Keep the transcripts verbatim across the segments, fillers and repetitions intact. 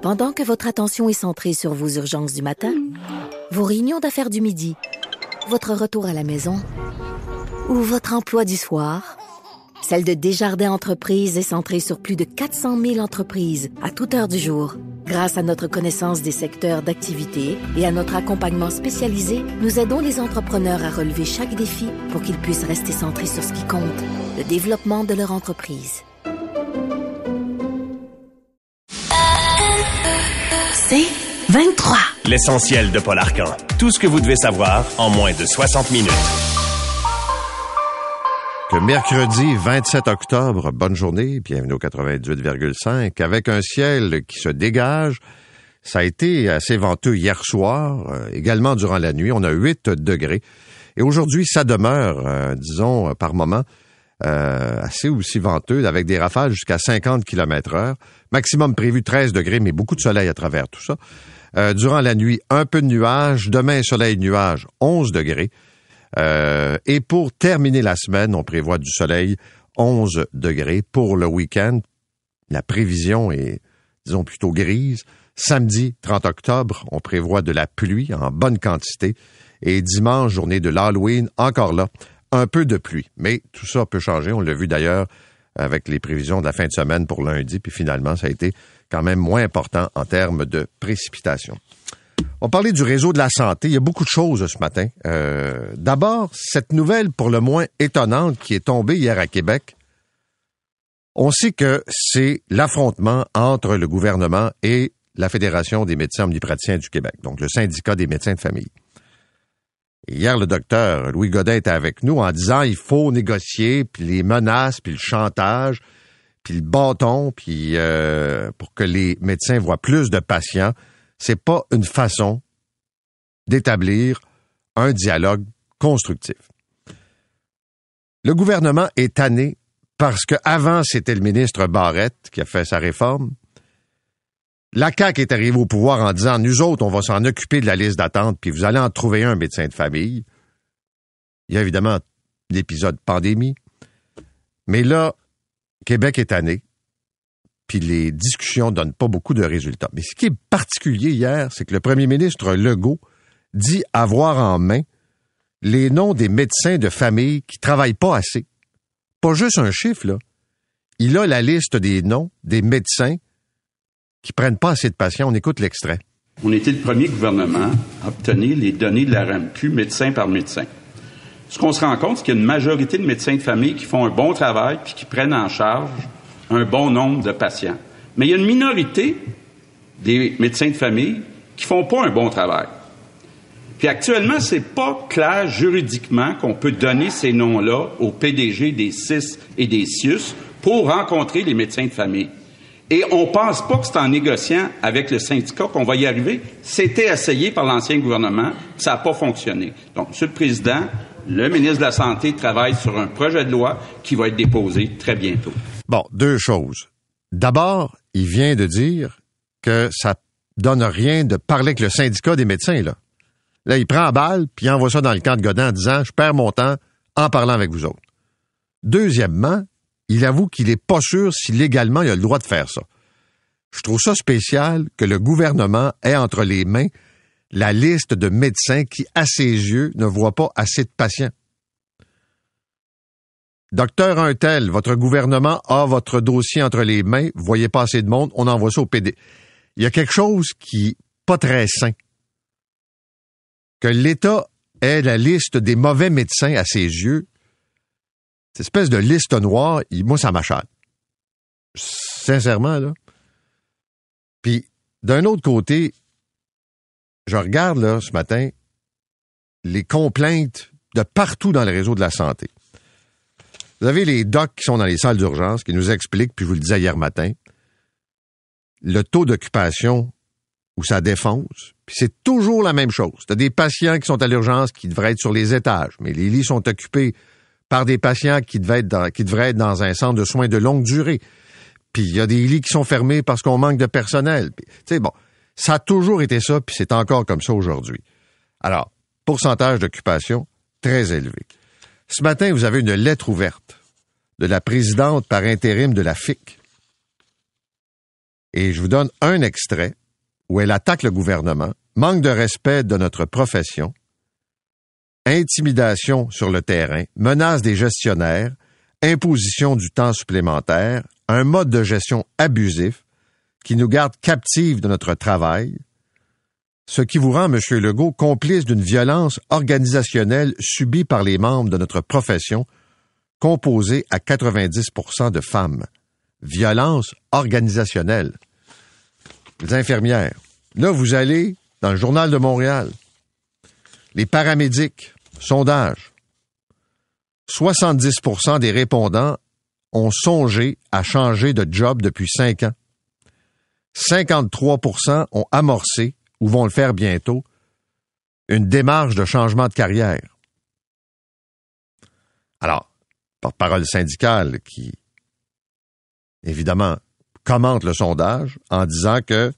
Pendant que votre attention est centrée sur vos urgences du matin, vos réunions d'affaires du midi, votre retour à la maison ou votre emploi du soir, celle de Desjardins Entreprises est centrée sur plus de quatre cent mille entreprises à toute heure du jour. Grâce à notre connaissance des secteurs d'activité et à notre accompagnement spécialisé, nous aidons les entrepreneurs à relever chaque défi pour qu'ils puissent rester centrés sur ce qui compte, le développement de leur entreprise. C'est vingt-trois. L'essentiel de Paul Arcan. Tout ce que vous devez savoir en moins de soixante minutes. Que mercredi vingt-sept octobre, bonne journée, bienvenue au quatre-vingt-dix-huit virgule cinq, avec un ciel qui se dégage. Ça a été assez venteux hier soir, euh, également durant la nuit, on a huit degrés. Et aujourd'hui, ça demeure, euh, disons, par moment, euh, assez aussi venteux, avec des rafales jusqu'à cinquante kilomètres heure. Maximum prévu treize degrés, mais beaucoup de soleil à travers tout ça. Euh, durant la nuit, un peu de nuages, demain, soleil, nuages, onze degrés. Euh, et pour terminer la semaine, on prévoit du soleil, onze degrés. Pour le week-end, la prévision est, disons, plutôt grise. Samedi, trente octobre, on prévoit de la pluie en bonne quantité. Et dimanche, journée de l'Halloween, encore là, un peu de pluie. Mais tout ça peut changer. On l'a vu d'ailleurs avec les prévisions de la fin de semaine pour lundi. Puis finalement, ça a été quand même moins important en termes de précipitations. On parlait du réseau de la santé. Il y a beaucoup de choses ce matin. Euh, d'abord, cette nouvelle pour le moins étonnante qui est tombée hier à Québec. On sait que c'est l'affrontement entre le gouvernement et la Fédération des médecins omnipraticiens du Québec, donc le syndicat des médecins de famille. Et hier, le docteur Louis Godin était avec nous en disant il faut négocier, puis les menaces, puis le chantage, puis le bâton, puis euh, pour que les médecins voient plus de patients. C'est pas une façon d'établir un dialogue constructif. Le gouvernement est tanné parce qu'avant, c'était le ministre Barrette qui a fait sa réforme. La C A Q est arrivée au pouvoir en disant « Nous autres, on va s'en occuper de la liste d'attente, puis vous allez en trouver un médecin de famille. » Il y a évidemment l'épisode pandémie. Mais là, Québec est tanné. Puis les discussions ne donnent pas beaucoup de résultats. Mais ce qui est particulier hier, c'est que le premier ministre Legault dit avoir en main les noms des médecins de famille qui travaillent pas assez. Pas juste un chiffre, là. Il a la liste des noms des médecins qui prennent pas assez de patients. On écoute l'extrait. On était le premier gouvernement à obtenir les données de la R A M Q médecin par médecin. Ce qu'on se rend compte, c'est qu'il y a une majorité de médecins de famille qui font un bon travail puis qui prennent en charge un bon nombre de patients. Mais il y a une minorité des médecins de famille qui font pas un bon travail. Puis actuellement, c'est pas clair juridiquement qu'on peut donner ces noms-là au P D G des C I S et des C I U S pour rencontrer les médecins de famille. Et on pense pas que c'est en négociant avec le syndicat qu'on va y arriver. C'était essayé par l'ancien gouvernement, ça n'a pas fonctionné. Donc, Monsieur le Président, le ministre de la Santé travaille sur un projet de loi qui va être déposé très bientôt. Bon, deux choses. D'abord, il vient de dire que ça donne rien de parler avec le syndicat des médecins, là. Là, il prend la balle, puis il envoie ça dans le camp de Godin en disant « Je perds mon temps en parlant avec vous autres ». Deuxièmement, il avoue qu'il n'est pas sûr si légalement il a le droit de faire ça. Je trouve ça spécial que le gouvernement ait entre les mains la liste de médecins qui, à ses yeux, ne voient pas assez de patients. Docteur Untel, votre gouvernement a votre dossier entre les mains, vous voyez pas assez de monde, on envoie ça au P D. Il y a quelque chose qui n'est pas très sain. Que l'État ait la liste des mauvais médecins à ses yeux, cette espèce de liste noire, moi, ça m'achale. Sincèrement, là. Puis, d'un autre côté, je regarde, là, ce matin, les complaintes de partout dans le réseau de la santé. Vous avez les docs qui sont dans les salles d'urgence qui nous expliquent, puis je vous le disais hier matin, le taux d'occupation où ça défonce, puis c'est toujours la même chose. Tu as des patients qui sont à l'urgence qui devraient être sur les étages, mais les lits sont occupés par des patients qui devraient être dans, qui devraient être dans un centre de soins de longue durée. Puis il y a des lits qui sont fermés parce qu'on manque de personnel. Tu sais, bon, ça a toujours été ça, puis c'est encore comme ça aujourd'hui. Alors, pourcentage d'occupation très élevé. Ce matin, vous avez une lettre ouverte de la présidente par intérim de la F I C, Et je vous donne un extrait où elle attaque le gouvernement, manque de respect de notre profession, intimidation sur le terrain, menace des gestionnaires, imposition du temps supplémentaire, un mode de gestion abusif qui nous garde captifs de notre travail, ce qui vous rend, M. Legault, complice d'une violence organisationnelle subie par les membres de notre profession, composée à quatre-vingt-dix pour cent de femmes. Violence organisationnelle. Les infirmières. Là, vous allez dans le Journal de Montréal. Les paramédics. Sondage. soixante-dix pour cent des répondants ont songé à changer de job depuis cinq ans. cinquante-trois pour cent ont amorcé, ou vont le faire bientôt, une démarche de changement de carrière. Alors, porte-parole syndicale qui, évidemment, commente le sondage en disant que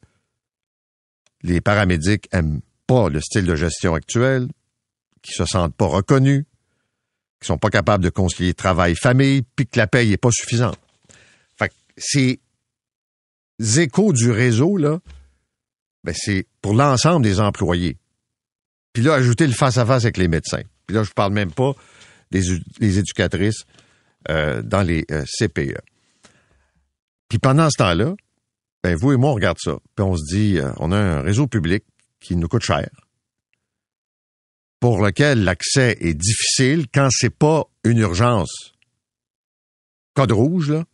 les paramédics n'aiment pas le style de gestion actuel, qu'ils se sentent pas reconnus, qu'ils sont pas capables de concilier travail-famille, puis que la paye est pas suffisante. Fait que ces échos du réseau, là, ben c'est pour l'ensemble des employés. Puis là, ajouter le face-à-face avec les médecins. Puis là, je parle même pas des, des éducatrices euh, dans les euh, C P E. Puis pendant ce temps-là, ben vous et moi, on regarde ça. Puis on se dit, euh, on a un réseau public qui nous coûte cher, pour lequel l'accès est difficile quand c'est pas une urgence. Code rouge, là.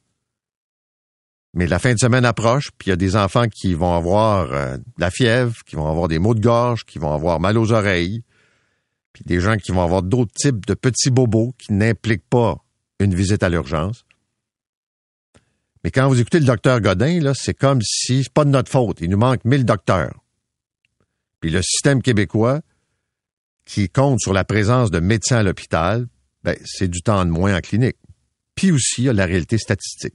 Mais la fin de semaine approche, puis il y a des enfants qui vont avoir euh, de la fièvre, qui vont avoir des maux de gorge, qui vont avoir mal aux oreilles, puis des gens qui vont avoir d'autres types de petits bobos qui n'impliquent pas une visite à l'urgence. Mais quand vous écoutez le docteur Godin, là, c'est comme si c'est pas de notre faute. Il nous manque mille docteurs. Puis le système québécois, qui compte sur la présence de médecins à l'hôpital, ben, c'est du temps de moins en clinique. Puis aussi, il y a la réalité statistique.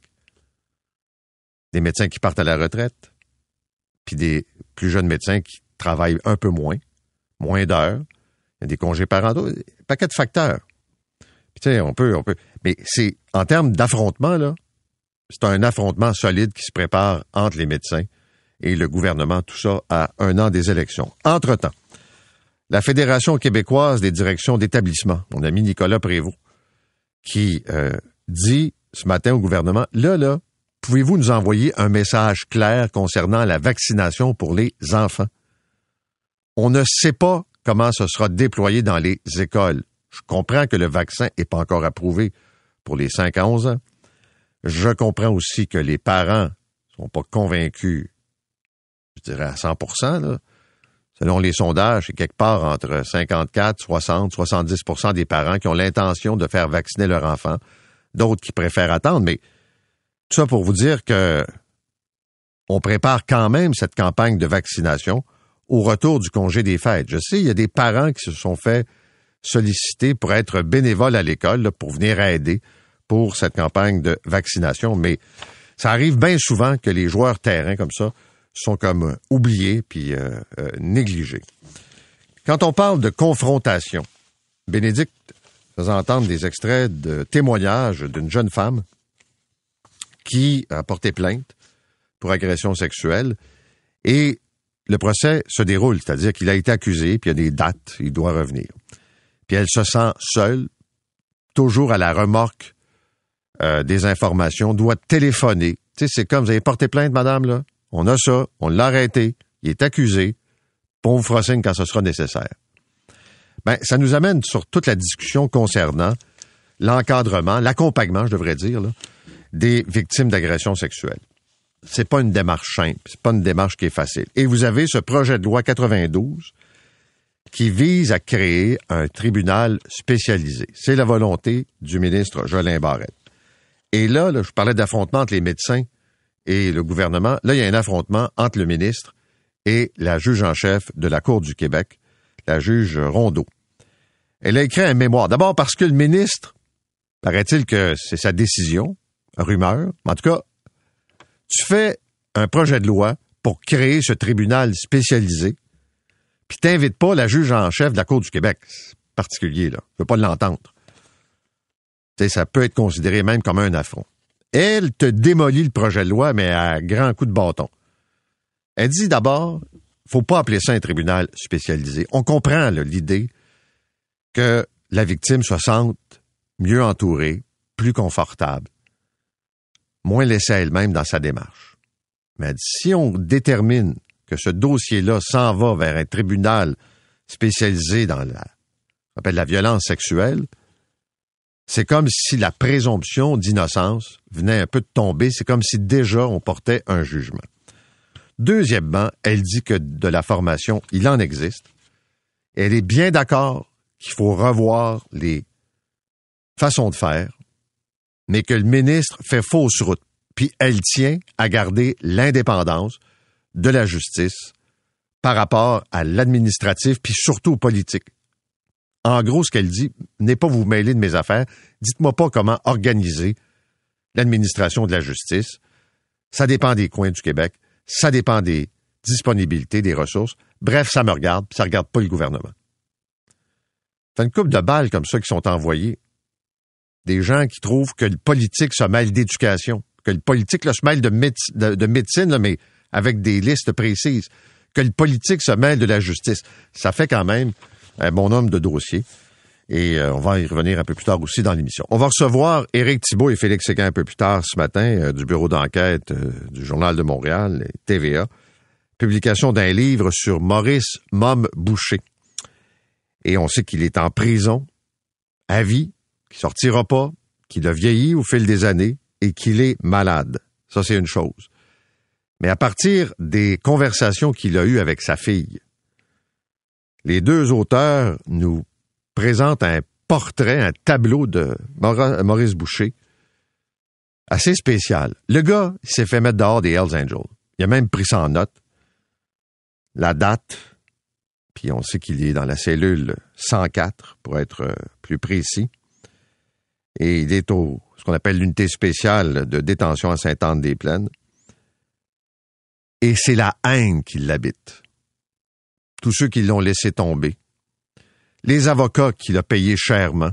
Des médecins qui partent à la retraite, puis des plus jeunes médecins qui travaillent un peu moins, moins d'heures, il y a des congés parentaux, un paquet de facteurs. Puis tu sais, on peut, on peut. Mais c'est, en termes d'affrontement, là, c'est un affrontement solide qui se prépare entre les médecins et le gouvernement, tout ça à un an des élections. Entre-temps, la Fédération québécoise des directions d'établissement, mon ami Nicolas Prévost, qui euh, dit ce matin au gouvernement, là, là, pouvez-vous nous envoyer un message clair concernant la vaccination pour les enfants? On ne sait pas comment ce sera déployé dans les écoles. Je comprends que le vaccin n'est pas encore approuvé pour les cinq à onze ans. Je comprends aussi que les parents ne sont pas convaincus, je dirais à cent pour cent, là. Selon les sondages, c'est quelque part entre cinquante-quatre, soixante, soixante-dix pour cent des parents qui ont l'intention de faire vacciner leur enfant, d'autres qui préfèrent attendre, mais tout ça pour vous dire que on prépare quand même cette campagne de vaccination au retour du congé des fêtes. Je sais, il y a des parents qui se sont fait solliciter pour être bénévoles à l'école, là, pour venir aider pour cette campagne de vaccination, mais ça arrive bien souvent que les joueurs terrain comme ça sont comme oubliés puis euh, euh, négligés. Quand on parle de confrontation, Bénédicte faisait entendre des extraits de témoignages d'une jeune femme qui a porté plainte pour agression sexuelle et le procès se déroule, c'est-à-dire qu'il a été accusé, puis il y a des dates, il doit revenir. Puis elle se sent seule, toujours à la remorque euh, des informations, doit téléphoner. Tu sais, c'est comme, vous avez porté plainte, madame, là? On a ça, on l'a arrêté, il est accusé, puis on vous fera signe quand ce sera nécessaire. Ben, ça nous amène sur toute la discussion concernant l'encadrement, l'accompagnement, je devrais dire, là, des victimes d'agressions sexuelles. C'est pas une démarche simple, c'est pas une démarche qui est facile. Et vous avez ce projet de loi quatre-vingt-douze qui vise à créer un tribunal spécialisé. C'est la volonté du ministre Jolin Barrette. Et là, là je parlais d'affrontement entre les médecins et le gouvernement. Là, il y a un affrontement entre le ministre et la juge en chef de la Cour du Québec, la juge Rondeau. Elle a écrit un mémoire. D'abord parce que le ministre, paraît-il que c'est sa décision, rumeur, mais en tout cas, tu fais un projet de loi pour créer ce tribunal spécialisé, puis t'invites pas la juge en chef de la Cour du Québec. C'est particulier, là. Je veux pas l'entendre. Tu sais, ça peut être considéré même comme un affront. Elle te démolit le projet de loi, mais à grands coups de bâton. Elle dit d'abord, faut pas appeler ça un tribunal spécialisé. On comprend là, l'idée que la victime se sente mieux entourée, plus confortable, moins laissée à elle-même dans sa démarche. Mais elle dit, si on détermine que ce dossier-là s'en va vers un tribunal spécialisé dans la, on appelle la violence sexuelle, c'est comme si la présomption d'innocence venait un peu de tomber. C'est comme si déjà on portait un jugement. Deuxièmement, elle dit que de la formation, il en existe. Elle est bien d'accord qu'il faut revoir les façons de faire, mais que le ministre fait fausse route. Puis elle tient à garder l'indépendance de la justice par rapport à l'administratif, puis surtout au politique. En gros, ce qu'elle dit, n'est pas vous mêler de mes affaires. Dites-moi pas comment organiser l'administration de la justice. Ça dépend des coins du Québec. Ça dépend des disponibilités, des ressources. Bref, ça me regarde, puis ça regarde pas le gouvernement. C'est une couple de balles comme ça qui sont envoyées. Des gens qui trouvent que le politique se mêle d'éducation, que le politique là, se mêle de, méde- de, de médecine, là, mais avec des listes précises, que le politique se mêle de la justice. Ça fait quand même un bon nombre de dossiers. Et euh, on va y revenir un peu plus tard aussi dans l'émission. On va recevoir Éric Thibault et Félix Séguin un peu plus tard ce matin euh, du bureau d'enquête euh, du Journal de Montréal, T V A. Publication d'un livre sur Maurice Mom Boucher. Et on sait qu'il est en prison, à vie, qu'il sortira pas, qu'il a vieilli au fil des années et qu'il est malade. Ça, c'est une chose. Mais à partir des conversations qu'il a eues avec sa fille, les deux auteurs nous présentent un portrait, un tableau de Maurice Boucher assez spécial. Le gars, il s'est fait mettre dehors des Hells Angels. Il a même pris ça en note. La date, puis on sait qu'il est dans la cellule cent quatre, pour être plus précis. Et il est au ce qu'on appelle l'unité spéciale de détention à Sainte-Anne-des-Plaines. Et c'est la haine qui l'habite. Tous ceux qui l'ont laissé tomber. Les avocats qu'il a payés chèrement.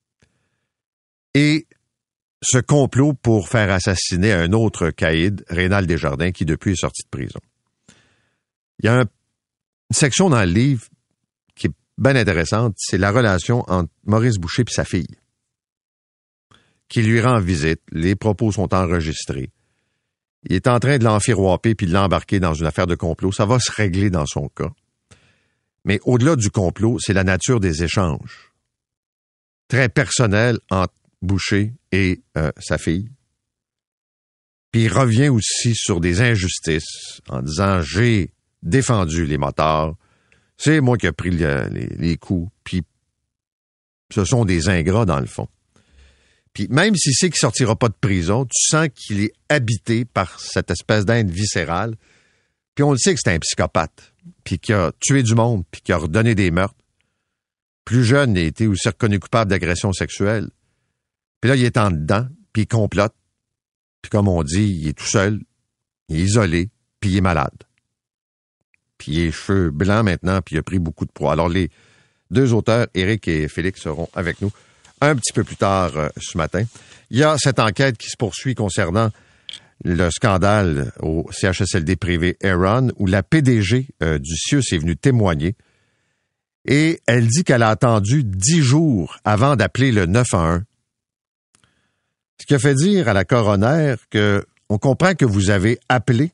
Et ce complot pour faire assassiner un autre caïd, Rénal Desjardins, qui depuis est sorti de prison. Il y a un, une section dans le livre qui est bien intéressante, c'est la relation entre Maurice Boucher et sa fille, qui lui rend visite. Les propos sont enregistrés. Il est en train de l'enfiroiper puis de l'embarquer dans une affaire de complot. Ça va se régler dans son cas. Mais au-delà du complot, c'est la nature des échanges. Très personnel entre Boucher et euh, sa fille. Puis il revient aussi sur des injustices en disant « J'ai défendu les motards, c'est moi qui ai pris le, les, les coups, puis ce sont des ingrats dans le fond. » Puis même s'il sait qu'il sortira pas de prison, tu sens qu'il est habité par cette espèce d'haine viscérale. Puis on le sait que c'est un psychopathe, puis qu'il a tué du monde, puis qu'il a redonné des meurtres. Plus jeune, il a été aussi reconnu coupable d'agression sexuelle. Puis là, il est en dedans, puis il complote. Puis comme on dit, il est tout seul, il est isolé, puis il est malade. Puis il a les cheveux blancs maintenant, puis il a pris beaucoup de poids. Alors les deux auteurs, Éric et Félix, seront avec nous un petit peu plus tard euh, ce matin. Il y a cette enquête qui se poursuit concernant le scandale au C H S L D privé Aaron, où la P D G euh, du C I U S est venue témoigner. Et elle dit qu'elle a attendu dix jours avant d'appeler le neuf un un. Ce qui a fait dire à la coroner que on comprend que vous avez appelé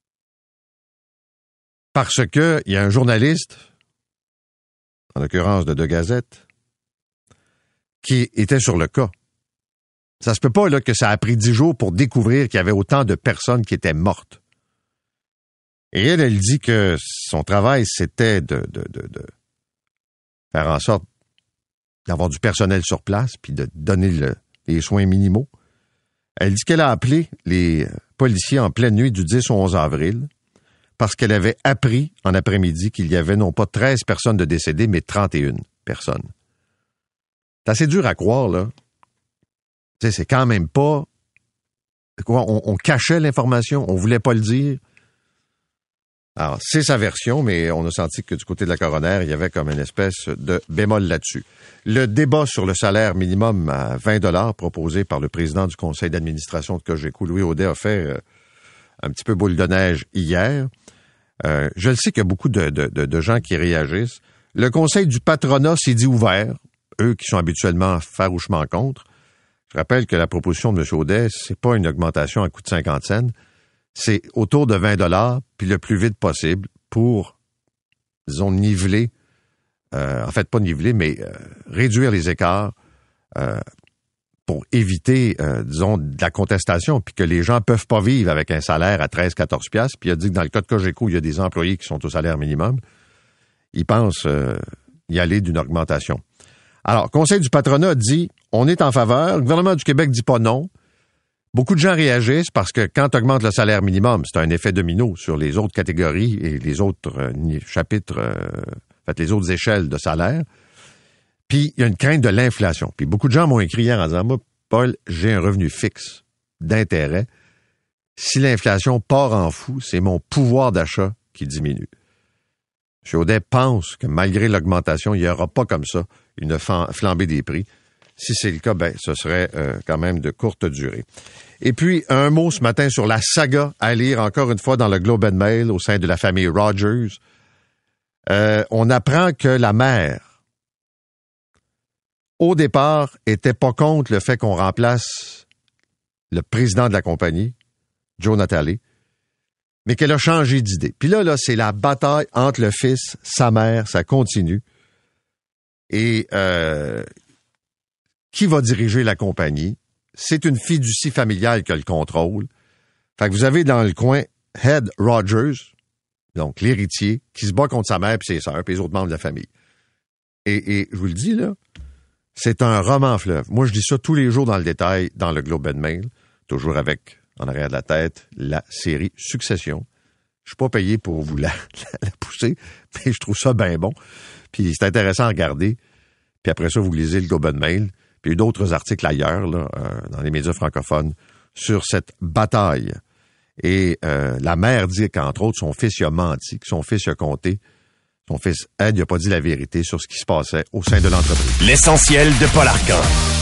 parce que il y a un journaliste, en l'occurrence de deux Gazettes, qui était sur le cas. Ça se peut pas là que ça a pris dix jours pour découvrir qu'il y avait autant de personnes qui étaient mortes. Et elle, elle dit que son travail, c'était de, de, de, de faire en sorte d'avoir du personnel sur place puis de donner le, les soins minimaux. Elle dit qu'elle a appelé les policiers en pleine nuit du dix au onze avril parce qu'elle avait appris en après-midi qu'il y avait non pas treize personnes de décédées, mais trente et une personnes. C'est assez dur à croire, là. Tu sais, c'est quand même pas... Quoi, on, on cachait l'information, on voulait pas le dire. Alors, c'est sa version, mais on a senti que du côté de la coroner, il y avait comme une espèce de bémol là-dessus. Le débat sur le salaire minimum à vingt dollars proposé par le président du conseil d'administration de Cogeco, Louis Audet, a fait euh, un petit peu boule de neige hier. Euh, je le sais qu'il y a beaucoup de, de, de, de gens qui réagissent. Le conseil du patronat s'est dit ouvert, eux qui sont habituellement farouchement contre. Je rappelle que la proposition de M. Audet, c'est pas une augmentation à coût de cinquante cents. C'est autour de vingt dollars, puis le plus vite possible pour, disons, niveler, euh, en fait, pas niveler, mais euh, réduire les écarts euh, pour éviter, euh, disons, de la contestation, puis que les gens peuvent pas vivre avec un salaire à treize à quatorze piastres. Puis il a dit que dans le cas de Cogeco, il y a des employés qui sont au salaire minimum. Ils pensent euh, y aller d'une augmentation. Alors, Conseil du patronat dit, on est en faveur. Le gouvernement du Québec dit pas non. Beaucoup de gens réagissent parce que quand tu augmentes le salaire minimum, c'est un effet domino sur les autres catégories et les autres euh, chapitres, euh, en fait, les autres échelles de salaire. Puis, il y a une crainte de l'inflation. Puis, beaucoup de gens m'ont écrit hier en disant, moi, Paul, j'ai un revenu fixe d'intérêt. Si l'inflation part en fou, c'est mon pouvoir d'achat qui diminue. M. Audet pense que malgré l'augmentation, il n'y aura pas comme ça une flambée des prix. Si c'est le cas, ben, ce serait euh, quand même de courte durée. Et puis, un mot ce matin sur la saga à lire encore une fois dans le Globe and Mail au sein de la famille Rogers. Euh, on apprend que la mère, au départ, était pas contre le fait qu'on remplace le président de la compagnie, Joe Natale, mais qu'elle a changé d'idée. Puis là, là, c'est la bataille entre le fils, sa mère, ça continue. Et euh, qui va diriger la compagnie? C'est une fiducie familiale qui a le contrôle. Fait que vous avez dans le coin Ed Rogers, donc l'héritier, qui se bat contre sa mère et ses sœurs et les autres membres de la famille. Et, et je vous le dis, là, c'est un roman fleuve. Moi, je dis ça tous les jours dans le détail dans le Globe and Mail, toujours avec, en arrière de la tête, la série Succession. Je suis pas payé pour vous la, la pousser, mais je trouve ça bien bon. Puis c'est intéressant à regarder. Puis après ça, vous lisez le Globe and Mail. Puis il y a eu d'autres articles ailleurs, là, euh, dans les médias francophones, sur cette bataille. Et euh, la mère dit qu'entre autres, son fils il a menti, que son fils il a compté. Son fils Ed, il n'a pas dit la vérité sur ce qui se passait au sein de l'entreprise. L'essentiel de Paul Arcan.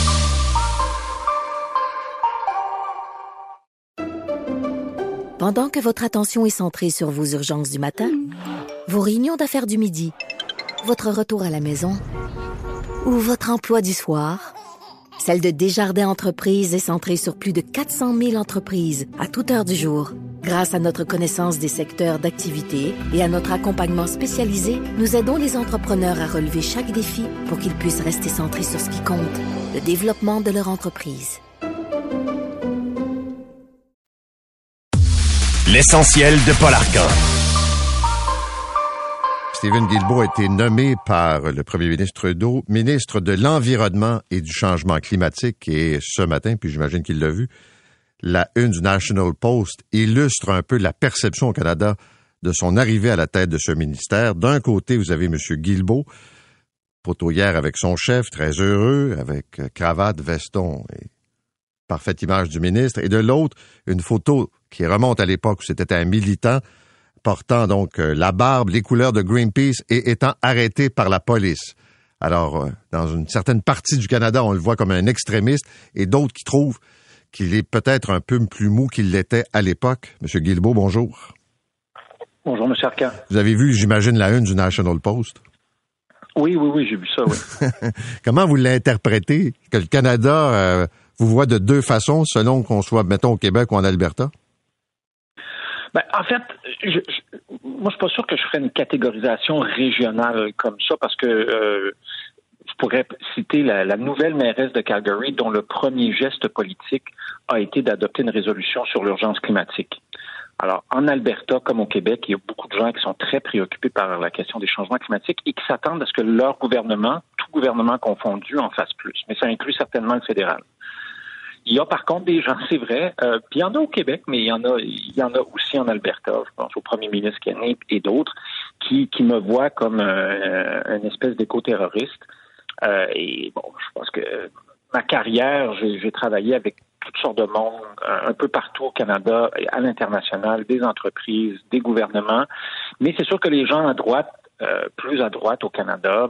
Pendant que votre attention est centrée sur vos urgences du matin, vos réunions d'affaires du midi, votre retour à la maison ou votre emploi du soir, celle de Desjardins Entreprises est centrée sur plus de quatre cent mille entreprises à toute heure du jour. Grâce à notre connaissance des secteurs d'activité et à notre accompagnement spécialisé, nous aidons les entrepreneurs à relever chaque défi pour qu'ils puissent rester centrés sur ce qui compte, le développement de leur entreprise. L'essentiel de Paul Arcan. Stephen Guilbeault a été nommé par le premier ministre Trudeau ministre de l'Environnement et du Changement climatique. Et ce matin, puis j'imagine qu'il l'a vu, la une du National Post illustre un peu la perception au Canada de son arrivée à la tête de ce ministère. D'un côté, vous avez M. Guilbeault, poteau hier avec son chef, très heureux, avec cravate, veston et parfaite image du ministre. Et de l'autre, une photo qui remonte à l'époque où c'était un militant portant donc euh, la barbe, les couleurs de Greenpeace et étant arrêté par la police. Alors, euh, dans une certaine partie du Canada, on le voit comme un extrémiste et d'autres qui trouvent qu'il est peut-être un peu plus mou qu'il l'était à l'époque. Monsieur Guilbeault, bonjour. Bonjour, M. Arcan. Vous avez vu, j'imagine, la une du National Post? Oui, oui, oui, j'ai vu ça, oui. Comment vous l'interprétez, que le Canada euh, vous voit de deux façons, selon qu'on soit, mettons, au Québec ou en Alberta? Ben, en fait, je, je, moi, je suis pas sûr que je ferais une catégorisation régionale comme ça, parce que euh, je pourrais citer la, la nouvelle mairesse de Calgary, dont le premier geste politique a été d'adopter une résolution sur l'urgence climatique. Alors, en Alberta, comme au Québec, il y a beaucoup de gens qui sont très préoccupés par la question des changements climatiques et qui s'attendent à ce que leur gouvernement, tout gouvernement confondu, en fasse plus. Mais ça inclut certainement le fédéral. Il y a par contre des gens, c'est vrai, euh, puis il y en a au Québec, mais il y en a il y en a aussi en Alberta, je pense au premier ministre Kenney et d'autres, qui, qui me voient comme euh, une espèce d'éco-terroriste. Euh, et bon, je pense que ma carrière, j'ai, j'ai travaillé avec toutes sortes de monde, un peu partout au Canada, à l'international, des entreprises, des gouvernements. Mais c'est sûr que les gens à droite, euh, plus à droite au Canada,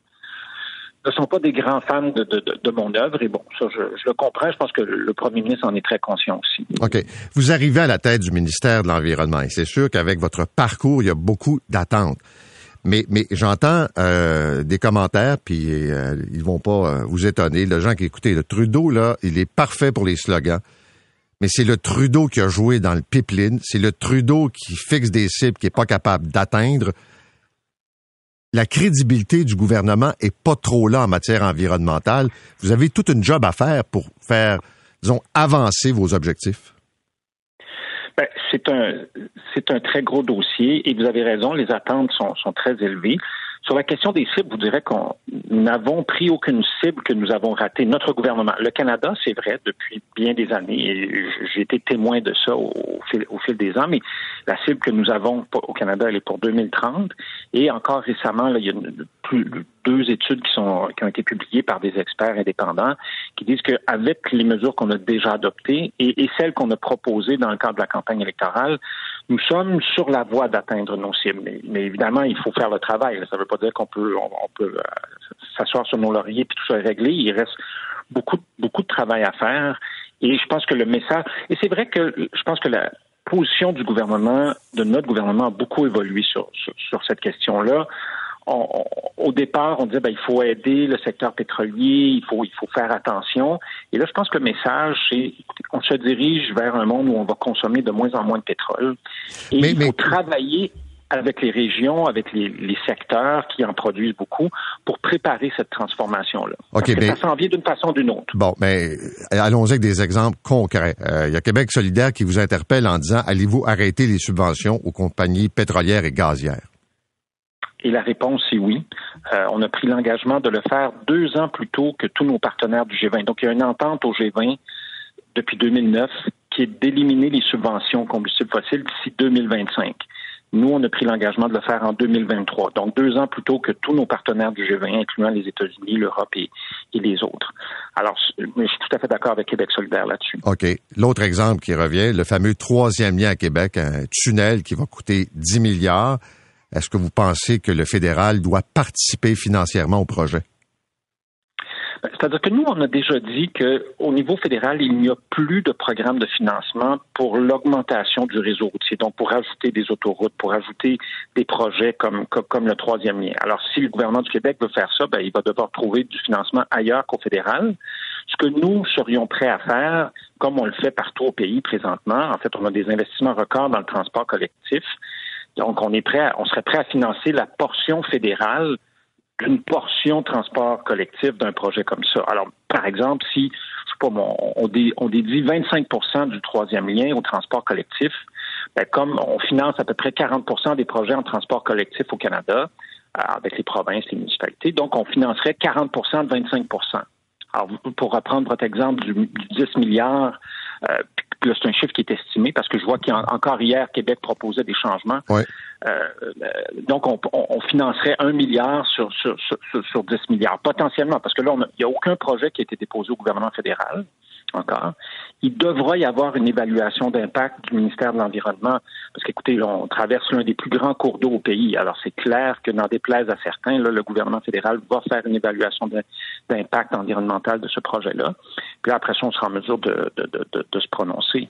ne sont pas des grands fans de, de, de, de mon œuvre. Et bon, ça, je, je le comprends. Je pense que le premier ministre en est très conscient aussi. OK. Vous arrivez à la tête du ministère de l'Environnement et c'est sûr qu'avec votre parcours, il y a beaucoup d'attentes. Mais, mais j'entends euh, des commentaires, puis euh, ils vont pas euh, vous étonner. Les gens qui écoutez, le Trudeau, là, il est parfait pour les slogans. Mais c'est le Trudeau qui a joué dans le pipeline. C'est le Trudeau qui fixe des cibles qu'il n'est pas capable d'atteindre. La crédibilité du gouvernement est pas trop là en matière environnementale. Vous avez toute une job à faire pour faire, disons, avancer vos objectifs. Ben, c'est un c'est un très gros dossier et vous avez raison, les attentes sont, sont très élevées. Sur la question des cibles, vous direz qu'on n'avons pris aucune cible que nous avons ratée. Notre gouvernement, le Canada, c'est vrai, depuis bien des années, et j'ai été témoin de ça au, au, fil, au fil des ans, mais la cible que nous avons au Canada, elle est pour deux mille trente. Et encore récemment, là, il y a une, plus, deux études qui sont qui ont été publiées par des experts indépendants qui disent qu'avec les mesures qu'on a déjà adoptées et, et celles qu'on a proposées dans le cadre de la campagne électorale, nous sommes sur la voie d'atteindre nos cibles. Mais, mais évidemment, il faut faire le travail. Ça ne veut pas dire qu'on peut on, on peut euh, s'asseoir sur nos lauriers puis tout ça est réglé. Il reste beaucoup beaucoup de travail à faire. Et je pense que le message... Et c'est vrai que je pense que la position du gouvernement, de notre gouvernement, a beaucoup évolué sur, sur, sur cette question-là. On, on, au départ, on disait ben il faut aider le secteur pétrolier, il faut il faut faire attention. Et là, je pense que le message, c'est on se dirige vers un monde où on va consommer de moins en moins de pétrole. Et mais, il faut mais... travailler avec les régions, avec les, les secteurs qui en produisent beaucoup, pour préparer cette transformation-là. OK, Parce que mais... ça s'en vient d'une façon ou d'une autre. Bon, mais allons-y avec des exemples concrets. Euh, il y a Québec solidaire qui vous interpelle en disant « Allez-vous arrêter les subventions aux compagnies pétrolières et gazières? » Et la réponse est oui. Euh, on a pris l'engagement de le faire deux ans plus tôt que tous nos partenaires du G vingt. Donc, il y a une entente au G vingt depuis deux mille neuf qui est d'éliminer les subventions aux combustibles fossiles d'ici deux mille vingt-cinq. Nous, on a pris l'engagement de le faire en deux mille vingt-trois, donc deux ans plus tôt que tous nos partenaires du G vingt, incluant les États-Unis, l'Europe et, et les autres. Alors, je suis tout à fait d'accord avec Québec solidaire là-dessus. OK. L'autre exemple qui revient, le fameux troisième lien à Québec, un tunnel qui va coûter dix milliards. Est-ce que vous pensez que le fédéral doit participer financièrement au projet? C'est-à-dire que nous, on a déjà dit qu'au niveau fédéral, il n'y a plus de programme de financement pour l'augmentation du réseau routier, donc pour ajouter des autoroutes, pour ajouter des projets comme, comme, comme le troisième lien. Alors, si le gouvernement du Québec veut faire ça, ben, il va devoir trouver du financement ailleurs qu'au fédéral. Ce que nous serions prêts à faire, comme on le fait partout au pays présentement, en fait, on a des investissements records dans le transport collectif. Donc, on est prêt, à, on serait prêt à financer la portion fédérale d'une portion de transport collectif d'un projet comme ça. Alors, par exemple, si, je sais pas, bon, on, dé, on dédie vingt-cinq pour cent du troisième lien au transport collectif, ben, comme on finance à peu près quarante pour cent des projets en transport collectif au Canada, avec les provinces, les municipalités, donc on financerait quarante pour cent de vingt-cinq pour cent. Alors, pour reprendre votre exemple du, du dix milliards, euh, là, c'est un chiffre qui est estimé parce que je vois qu'encore hier, Québec proposait des changements. Ouais. Euh, donc, on, on, on financerait un milliard sur, sur, sur, sur dix milliards, potentiellement, parce que là, il n'y a aucun projet qui a été déposé au gouvernement fédéral, encore. Il devra y avoir une évaluation d'impact du ministère de l'Environnement, parce qu'écoutez, là, on traverse l'un des plus grands cours d'eau au pays. Alors, c'est clair que, n'en déplaise à certains, là, le gouvernement fédéral va faire une évaluation d'impact environnemental de ce projet-là. Puis là, après ça, on sera en mesure de, de, de, de, de se prononcer.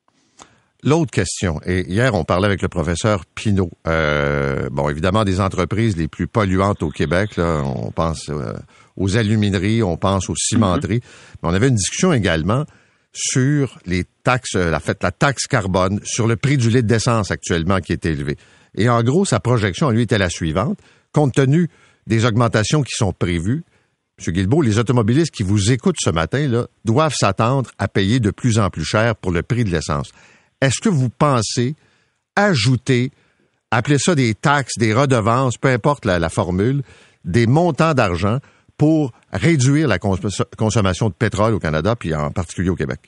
L'autre question, et hier, on parlait avec le professeur Pinault. Euh, bon, évidemment, des entreprises les plus polluantes au Québec, là, on pense euh, aux alumineries, on pense aux cimenteries. Mm-hmm. Mais on avait une discussion également sur les taxes, la, fait, la taxe carbone, sur le prix du litre d'essence actuellement qui est élevé. Et en gros, sa projection, lui, était la suivante. Compte tenu des augmentations qui sont prévues, M. Guilbeault, les automobilistes qui vous écoutent ce matin là, doivent s'attendre à payer de plus en plus cher pour le prix de l'essence. Est-ce que vous pensez ajouter, appelez ça des taxes, des redevances, peu importe la, la formule, des montants d'argent pour réduire la cons- consommation de pétrole au Canada, puis en particulier au Québec?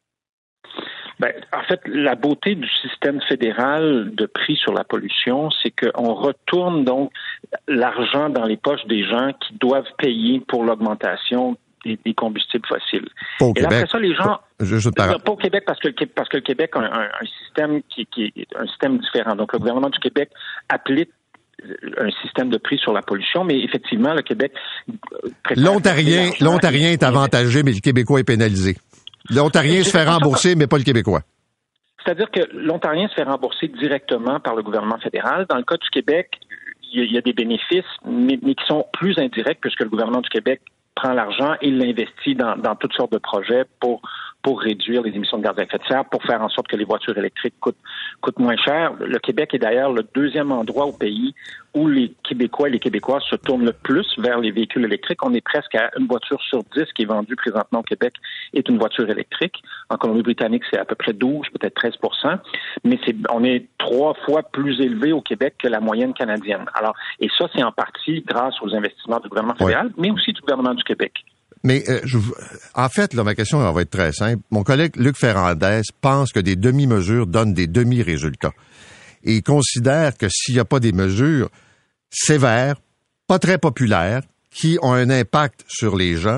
Ben, en fait, la beauté du système fédéral de prix sur la pollution, c'est qu'on retourne donc l'argent dans les poches des gens qui doivent payer pour l'augmentation des, des combustibles fossiles. Pas au Et Québec. là, après ça, les gens... Pas, juste par... pas au Québec parce que, parce que le Québec a un, un, un système qui, qui est un système différent. Donc, le gouvernement du Québec applique un système de prix sur la pollution, mais effectivement, le Québec... L'Ontarien, l'Ontarien est avantagé, mais le Québécois est pénalisé. L'Ontarien se fait rembourser, mais pas le Québécois. C'est-à-dire que l'Ontarien se fait rembourser directement par le gouvernement fédéral. Dans le cas du Québec, il y a des bénéfices, mais, mais qui sont plus indirects puisque le gouvernement du Québec prend l'argent et l'investit dans, dans toutes sortes de projets pour pour réduire les émissions de gaz à effet de serre, pour faire en sorte que les voitures électriques coûtent, coûtent moins cher. Le Québec est d'ailleurs le deuxième endroit au pays où les Québécois et les Québécoises se tournent le plus vers les véhicules électriques. On est presque à une voiture sur dix qui est vendue présentement au Québec est une voiture électrique. En Colombie-Britannique, c'est à peu près douze, peut-être treize pour cent. Mais c'est, on est trois fois plus élevé au Québec que la moyenne canadienne. Alors, et ça, c'est en partie grâce aux investissements du gouvernement fédéral, ouais. mais aussi du gouvernement du Québec. Mais euh, je, en fait, là, ma question elle va être très simple. Mon collègue Luc Ferrandez pense que des demi-mesures donnent des demi-résultats. Et il considère que s'il n'y a pas des mesures sévères, pas très populaires, qui ont un impact sur les gens,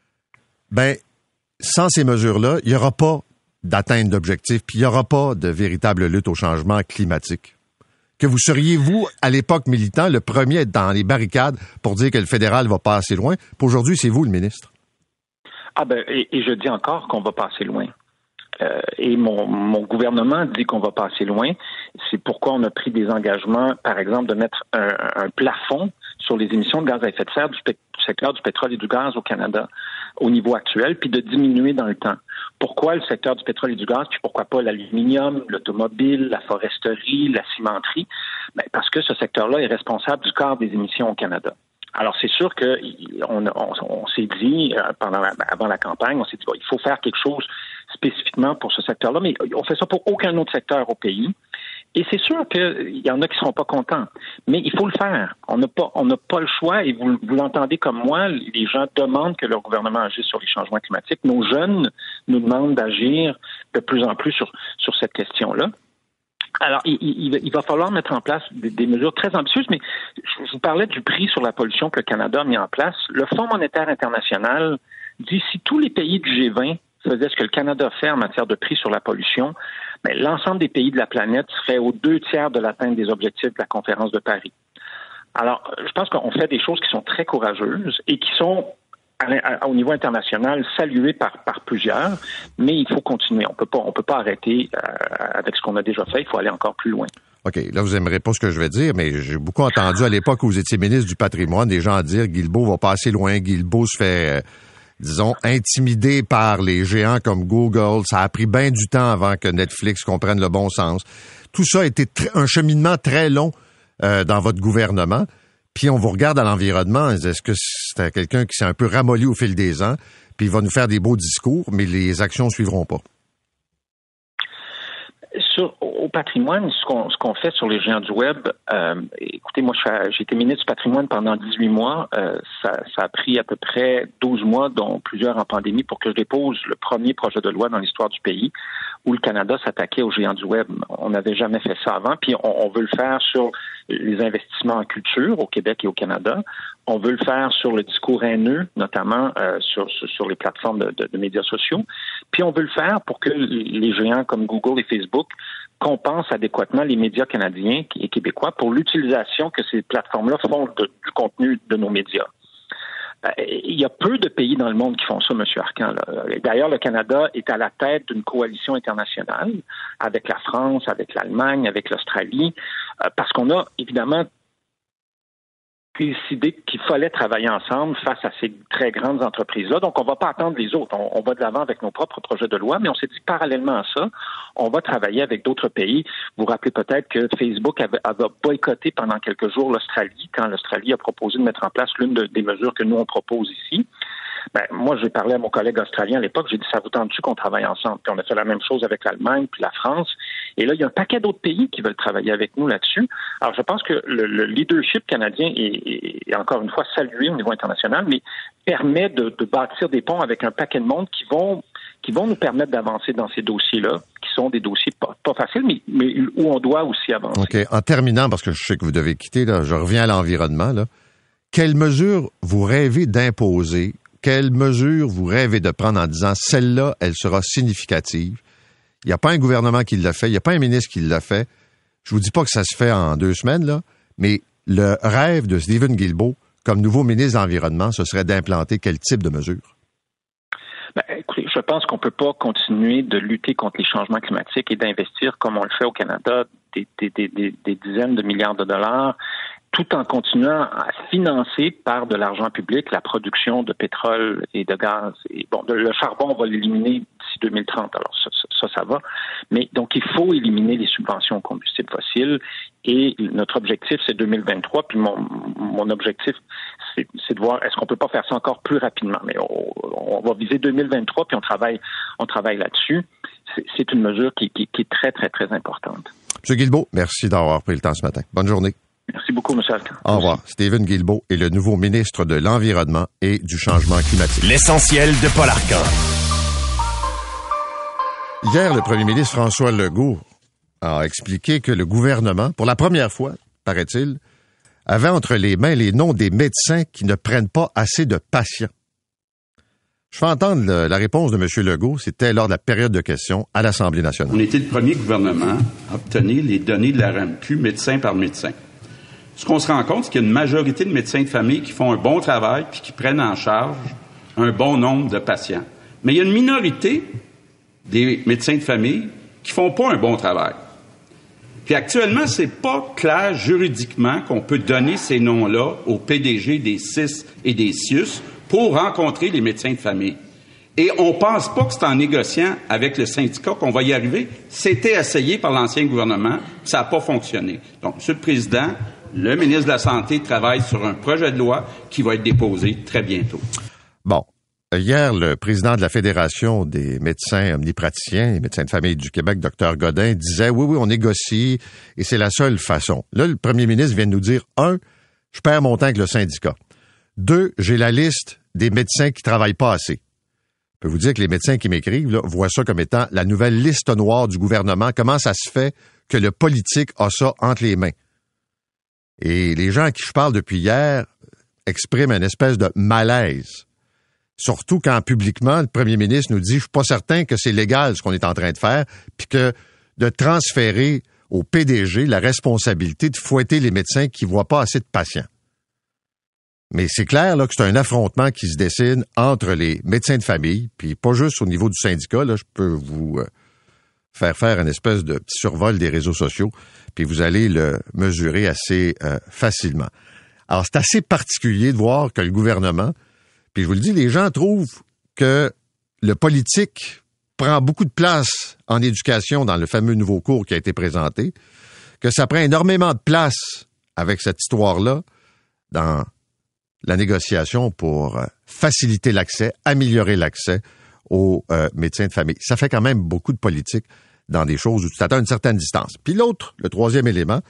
ben, sans ces mesures-là, il n'y aura pas d'atteinte d'objectifs, puis il n'y aura pas de véritable lutte au changement climatique. Que vous seriez, vous, à l'époque militant, le premier à être dans les barricades pour dire que le fédéral va pas assez loin. Puis aujourd'hui, c'est vous, le ministre. Ah ben, et, et je dis encore qu'on va pas assez loin. Euh, et mon, mon gouvernement dit qu'on va pas assez loin. C'est pourquoi on a pris des engagements, par exemple, de mettre un, un plafond sur les émissions de gaz à effet de serre du, du secteur du pétrole et du gaz au Canada au niveau actuel, puis de diminuer dans le temps. Pourquoi le secteur du pétrole et du gaz, puis pourquoi pas l'aluminium, l'automobile, la foresterie, la cimenterie? Ben, parce que ce secteur-là est responsable du quart des émissions au Canada. Alors, c'est sûr que on, on, on s'est dit, pendant la, avant la campagne, on s'est dit, bon, il faut faire quelque chose spécifiquement pour ce secteur-là, mais on fait ça pour aucun autre secteur au pays. Et c'est sûr qu'il y en a qui ne seront pas contents, mais il faut le faire. On n'a pas, on n'a pas le choix, et vous, vous l'entendez comme moi, les gens demandent que leur gouvernement agisse sur les changements climatiques. Nos jeunes nous demandent d'agir de plus en plus sur, sur cette question-là. Alors, il, il, il va falloir mettre en place des, des mesures très ambitieuses, mais je vous parlais du prix sur la pollution que le Canada a mis en place. Le Fonds monétaire international dit si tous les pays du G vingt faisaient ce que le Canada fait en matière de prix sur la pollution, bien, l'ensemble des pays de la planète serait aux deux tiers de l'atteinte des objectifs de la conférence de Paris. Alors, je pense qu'on fait des choses qui sont très courageuses et qui sont au niveau international, salué par, par plusieurs, mais il faut continuer. On peut pas, on peut pas arrêter euh, avec ce qu'on a déjà fait. Il faut aller encore plus loin. OK. Là, vous n'aimerez pas ce que je vais dire, mais j'ai beaucoup entendu à l'époque où vous étiez ministre du Patrimoine des gens dire Guilbeault va pas assez loin. Guilbeault se fait, euh, disons, intimider par les géants comme Google. Ça a pris bien du temps avant que Netflix comprenne le bon sens. Tout ça a été tr- un cheminement très long euh, dans votre gouvernement. Puis on vous regarde à l'environnement, est-ce que c'est quelqu'un qui s'est un peu ramolli au fil des ans, puis il va nous faire des beaux discours, mais les actions ne suivront pas? Sur, au patrimoine, ce qu'on, ce qu'on fait sur les géants du web, euh, écoutez, moi, je, j'ai été ministre du patrimoine pendant dix-huit mois. Euh, ça, ça a pris à peu près douze mois, dont plusieurs en pandémie, pour que je dépose le premier projet de loi dans l'histoire du pays où le Canada s'attaquait aux géants du web. On n'avait jamais fait ça avant, puis on, on veut le faire sur les investissements en culture au Québec et au Canada. On veut le faire sur le discours haineux, notamment euh, sur, sur, sur les plateformes de, de, de médias sociaux. Puis on veut le faire pour que les géants comme Google et Facebook compensent adéquatement les médias canadiens et québécois pour l'utilisation que ces plateformes-là font de, du contenu de nos médias. Il y a peu de pays dans le monde qui font ça, M. Arcan. Là. D'ailleurs, le Canada est à la tête d'une coalition internationale avec la France, avec l'Allemagne, avec l'Australie, parce qu'on a évidemment décidé qu'il fallait travailler ensemble face à ces très grandes entreprises-là. Donc, on ne va pas attendre les autres. On, on va de l'avant avec nos propres projets de loi, mais on s'est dit parallèlement à ça, on va travailler avec d'autres pays. Vous vous rappelez peut-être que Facebook avait, avait boycotté pendant quelques jours l'Australie quand l'Australie a proposé de mettre en place l'une de, des mesures que nous, on propose ici. Ben, moi, j'ai parlé à mon collègue australien à l'époque, j'ai dit, ça vous tente-tu qu'on travaille ensemble? Puis on a fait la même chose avec l'Allemagne puis la France. Et là, il y a un paquet d'autres pays qui veulent travailler avec nous là-dessus. Alors, je pense que le, le leadership canadien est, est encore une fois salué au niveau international, mais permet de, de bâtir des ponts avec un paquet de monde qui vont qui vont nous permettre d'avancer dans ces dossiers-là, qui sont des dossiers pas, pas faciles, mais, mais où on doit aussi avancer. OK. En terminant, parce que je sais que vous devez quitter, là, je reviens à l'environnement, là. Quelles mesures vous rêvez d'imposer quelle mesure vous rêvez de prendre en disant celle-là, elle sera significative? Il n'y a pas un gouvernement qui l'a fait, il n'y a pas un ministre qui l'a fait. Je vous dis pas que ça se fait en deux semaines, là, mais le rêve de Stephen Guilbeault, comme nouveau ministre de l'Environnement, ce serait d'implanter quel type de mesures? Ben, écoutez, je pense qu'on ne peut pas continuer de lutter contre les changements climatiques et d'investir, comme on le fait au Canada, des, des, des, des, des dizaines de milliards de dollars, tout en continuant à financer par de l'argent public la production de pétrole et de gaz. Et bon, le charbon, on va l'éliminer d'ici deux mille trente, alors ça, ça, ça va. Mais donc, il faut éliminer les subventions aux combustibles fossiles et notre objectif, c'est deux mille vingt-trois, puis mon, mon objectif, c'est, c'est de voir est-ce qu'on peut pas faire ça encore plus rapidement. Mais on, on va viser deux mille vingt-trois, puis on travaille, on travaille là-dessus. C'est, c'est une mesure qui, qui, qui est très, très, très importante. M. Guilbeault, merci d'avoir pris le temps ce matin. Bonne journée. Merci beaucoup, M. Alcan. Au revoir. Stephen Guilbeault est le nouveau ministre de l'Environnement et du Changement climatique. L'essentiel de Paul Arcan. Hier, le premier ministre François Legault a expliqué que le gouvernement, pour la première fois, paraît-il, avait entre les mains les noms des médecins qui ne prennent pas assez de patients. Je fais entendre le, la réponse de M. Legault, c'était lors de la période de questions à l'Assemblée nationale. On était le premier gouvernement à obtenir les données de la R A M Q médecin par médecin. Ce qu'on se rend compte, c'est qu'il y a une majorité de médecins de famille qui font un bon travail puis qui prennent en charge un bon nombre de patients. Mais il y a une minorité des médecins de famille qui font pas un bon travail. Puis actuellement, c'est pas clair juridiquement qu'on peut donner ces noms-là au P D G des C I S et des C I U S pour rencontrer les médecins de famille. Et on pense pas que c'est en négociant avec le syndicat qu'on va y arriver. C'était essayé par l'ancien gouvernement, ça n'a pas fonctionné. Donc, M. le Président, le ministre de la Santé travaille sur un projet de loi qui va être déposé très bientôt. Bon. Hier, le président de la Fédération des médecins omnipraticiens et médecins de famille du Québec, Dr Godin, disait « Oui, oui, on négocie et c'est la seule façon. » Là, le premier ministre vient de nous dire « Un, je perds mon temps avec le syndicat. Deux, j'ai la liste des médecins qui travaillent pas assez. » Je peux vous dire que les médecins qui m'écrivent là, voient ça comme étant la nouvelle liste noire du gouvernement. Comment ça se fait que le politique a ça entre les mains? Et les gens à qui je parle depuis hier expriment une espèce de malaise. Surtout quand publiquement, le premier ministre nous dit « Je suis pas certain que c'est légal ce qu'on est en train de faire », puis que de transférer au P D G la responsabilité de fouetter les médecins qui voient pas assez de patients. Mais c'est clair là que c'est un affrontement qui se dessine entre les médecins de famille, puis pas juste au niveau du syndicat. Là, je peux vous euh, faire faire une espèce de petit survol des réseaux sociaux, puis vous allez le mesurer assez euh, facilement. Alors, c'est assez particulier de voir que le gouvernement, puis je vous le dis, les gens trouvent que le politique prend beaucoup de place en éducation dans le fameux nouveau cours qui a été présenté, que ça prend énormément de place avec cette histoire-là dans la négociation pour faciliter l'accès, améliorer l'accès aux euh, médecins de famille. Ça fait quand même beaucoup de politique dans des choses où tu t'attends à une certaine distance. Puis l'autre, le troisième élément,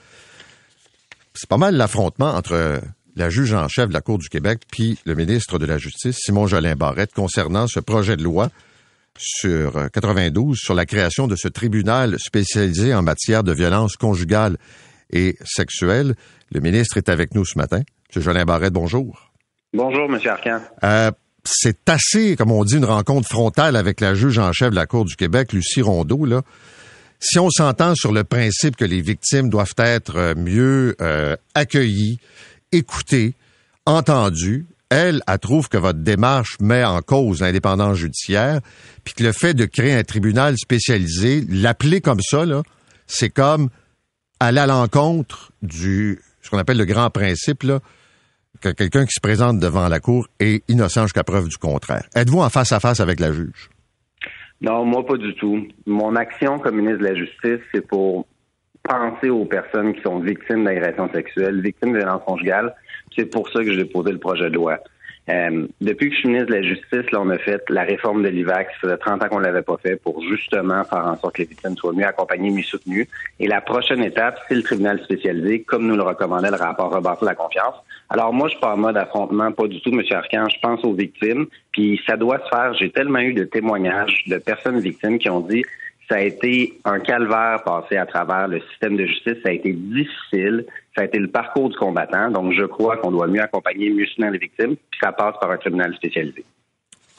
c'est pas mal l'affrontement entre la juge en chef de la Cour du Québec puis le ministre de la Justice, Simon Jolin Barrette, concernant ce projet de loi sur quatre-vingt-douze sur la création de ce tribunal spécialisé en matière de violence conjugale et sexuelle. Le ministre est avec nous ce matin. M. Jolin Barrette, bonjour. Bonjour, M. Arcan. Euh, c'est assez, comme on dit, une rencontre frontale avec la juge en chef de la Cour du Québec, Lucie Rondeau, là. Si on s'entend sur le principe que les victimes doivent être mieux euh, accueillies, écoutées, entendues, elle, elle trouve que votre démarche met en cause l'indépendance judiciaire, puis que le fait de créer un tribunal spécialisé, l'appeler comme ça, là, c'est comme aller à l'encontre du, ce qu'on appelle le grand principe, là, que quelqu'un qui se présente devant la cour est innocent jusqu'à preuve du contraire. Êtes-vous en face à face avec la juge? Non, moi pas du tout. Mon action comme ministre de la Justice, c'est pour penser aux personnes qui sont victimes d'agressions sexuelles, victimes de violences conjugales. C'est pour ça que j'ai déposé le projet de loi. Euh, depuis que je suis ministre de la Justice, là, on a fait la réforme de l'I V A C. Ça faisait trente ans qu'on l'avait pas fait pour justement faire en sorte que les victimes soient mieux accompagnées, mieux soutenues. Et la prochaine étape, c'est le tribunal spécialisé, comme nous le recommandait le rapport Rebâtir la confiance. Alors moi, je suis pas en mode affrontement, pas du tout, M. Arcan. Je pense aux victimes, puis ça doit se faire. J'ai tellement eu de témoignages de personnes victimes qui ont dit ça a été un calvaire passé à travers le système de justice. Ça a été difficile. Ça a été le parcours du combattant. Donc, je crois qu'on doit mieux accompagner, mieux soutenir les victimes. Puis ça passe par un tribunal spécialisé.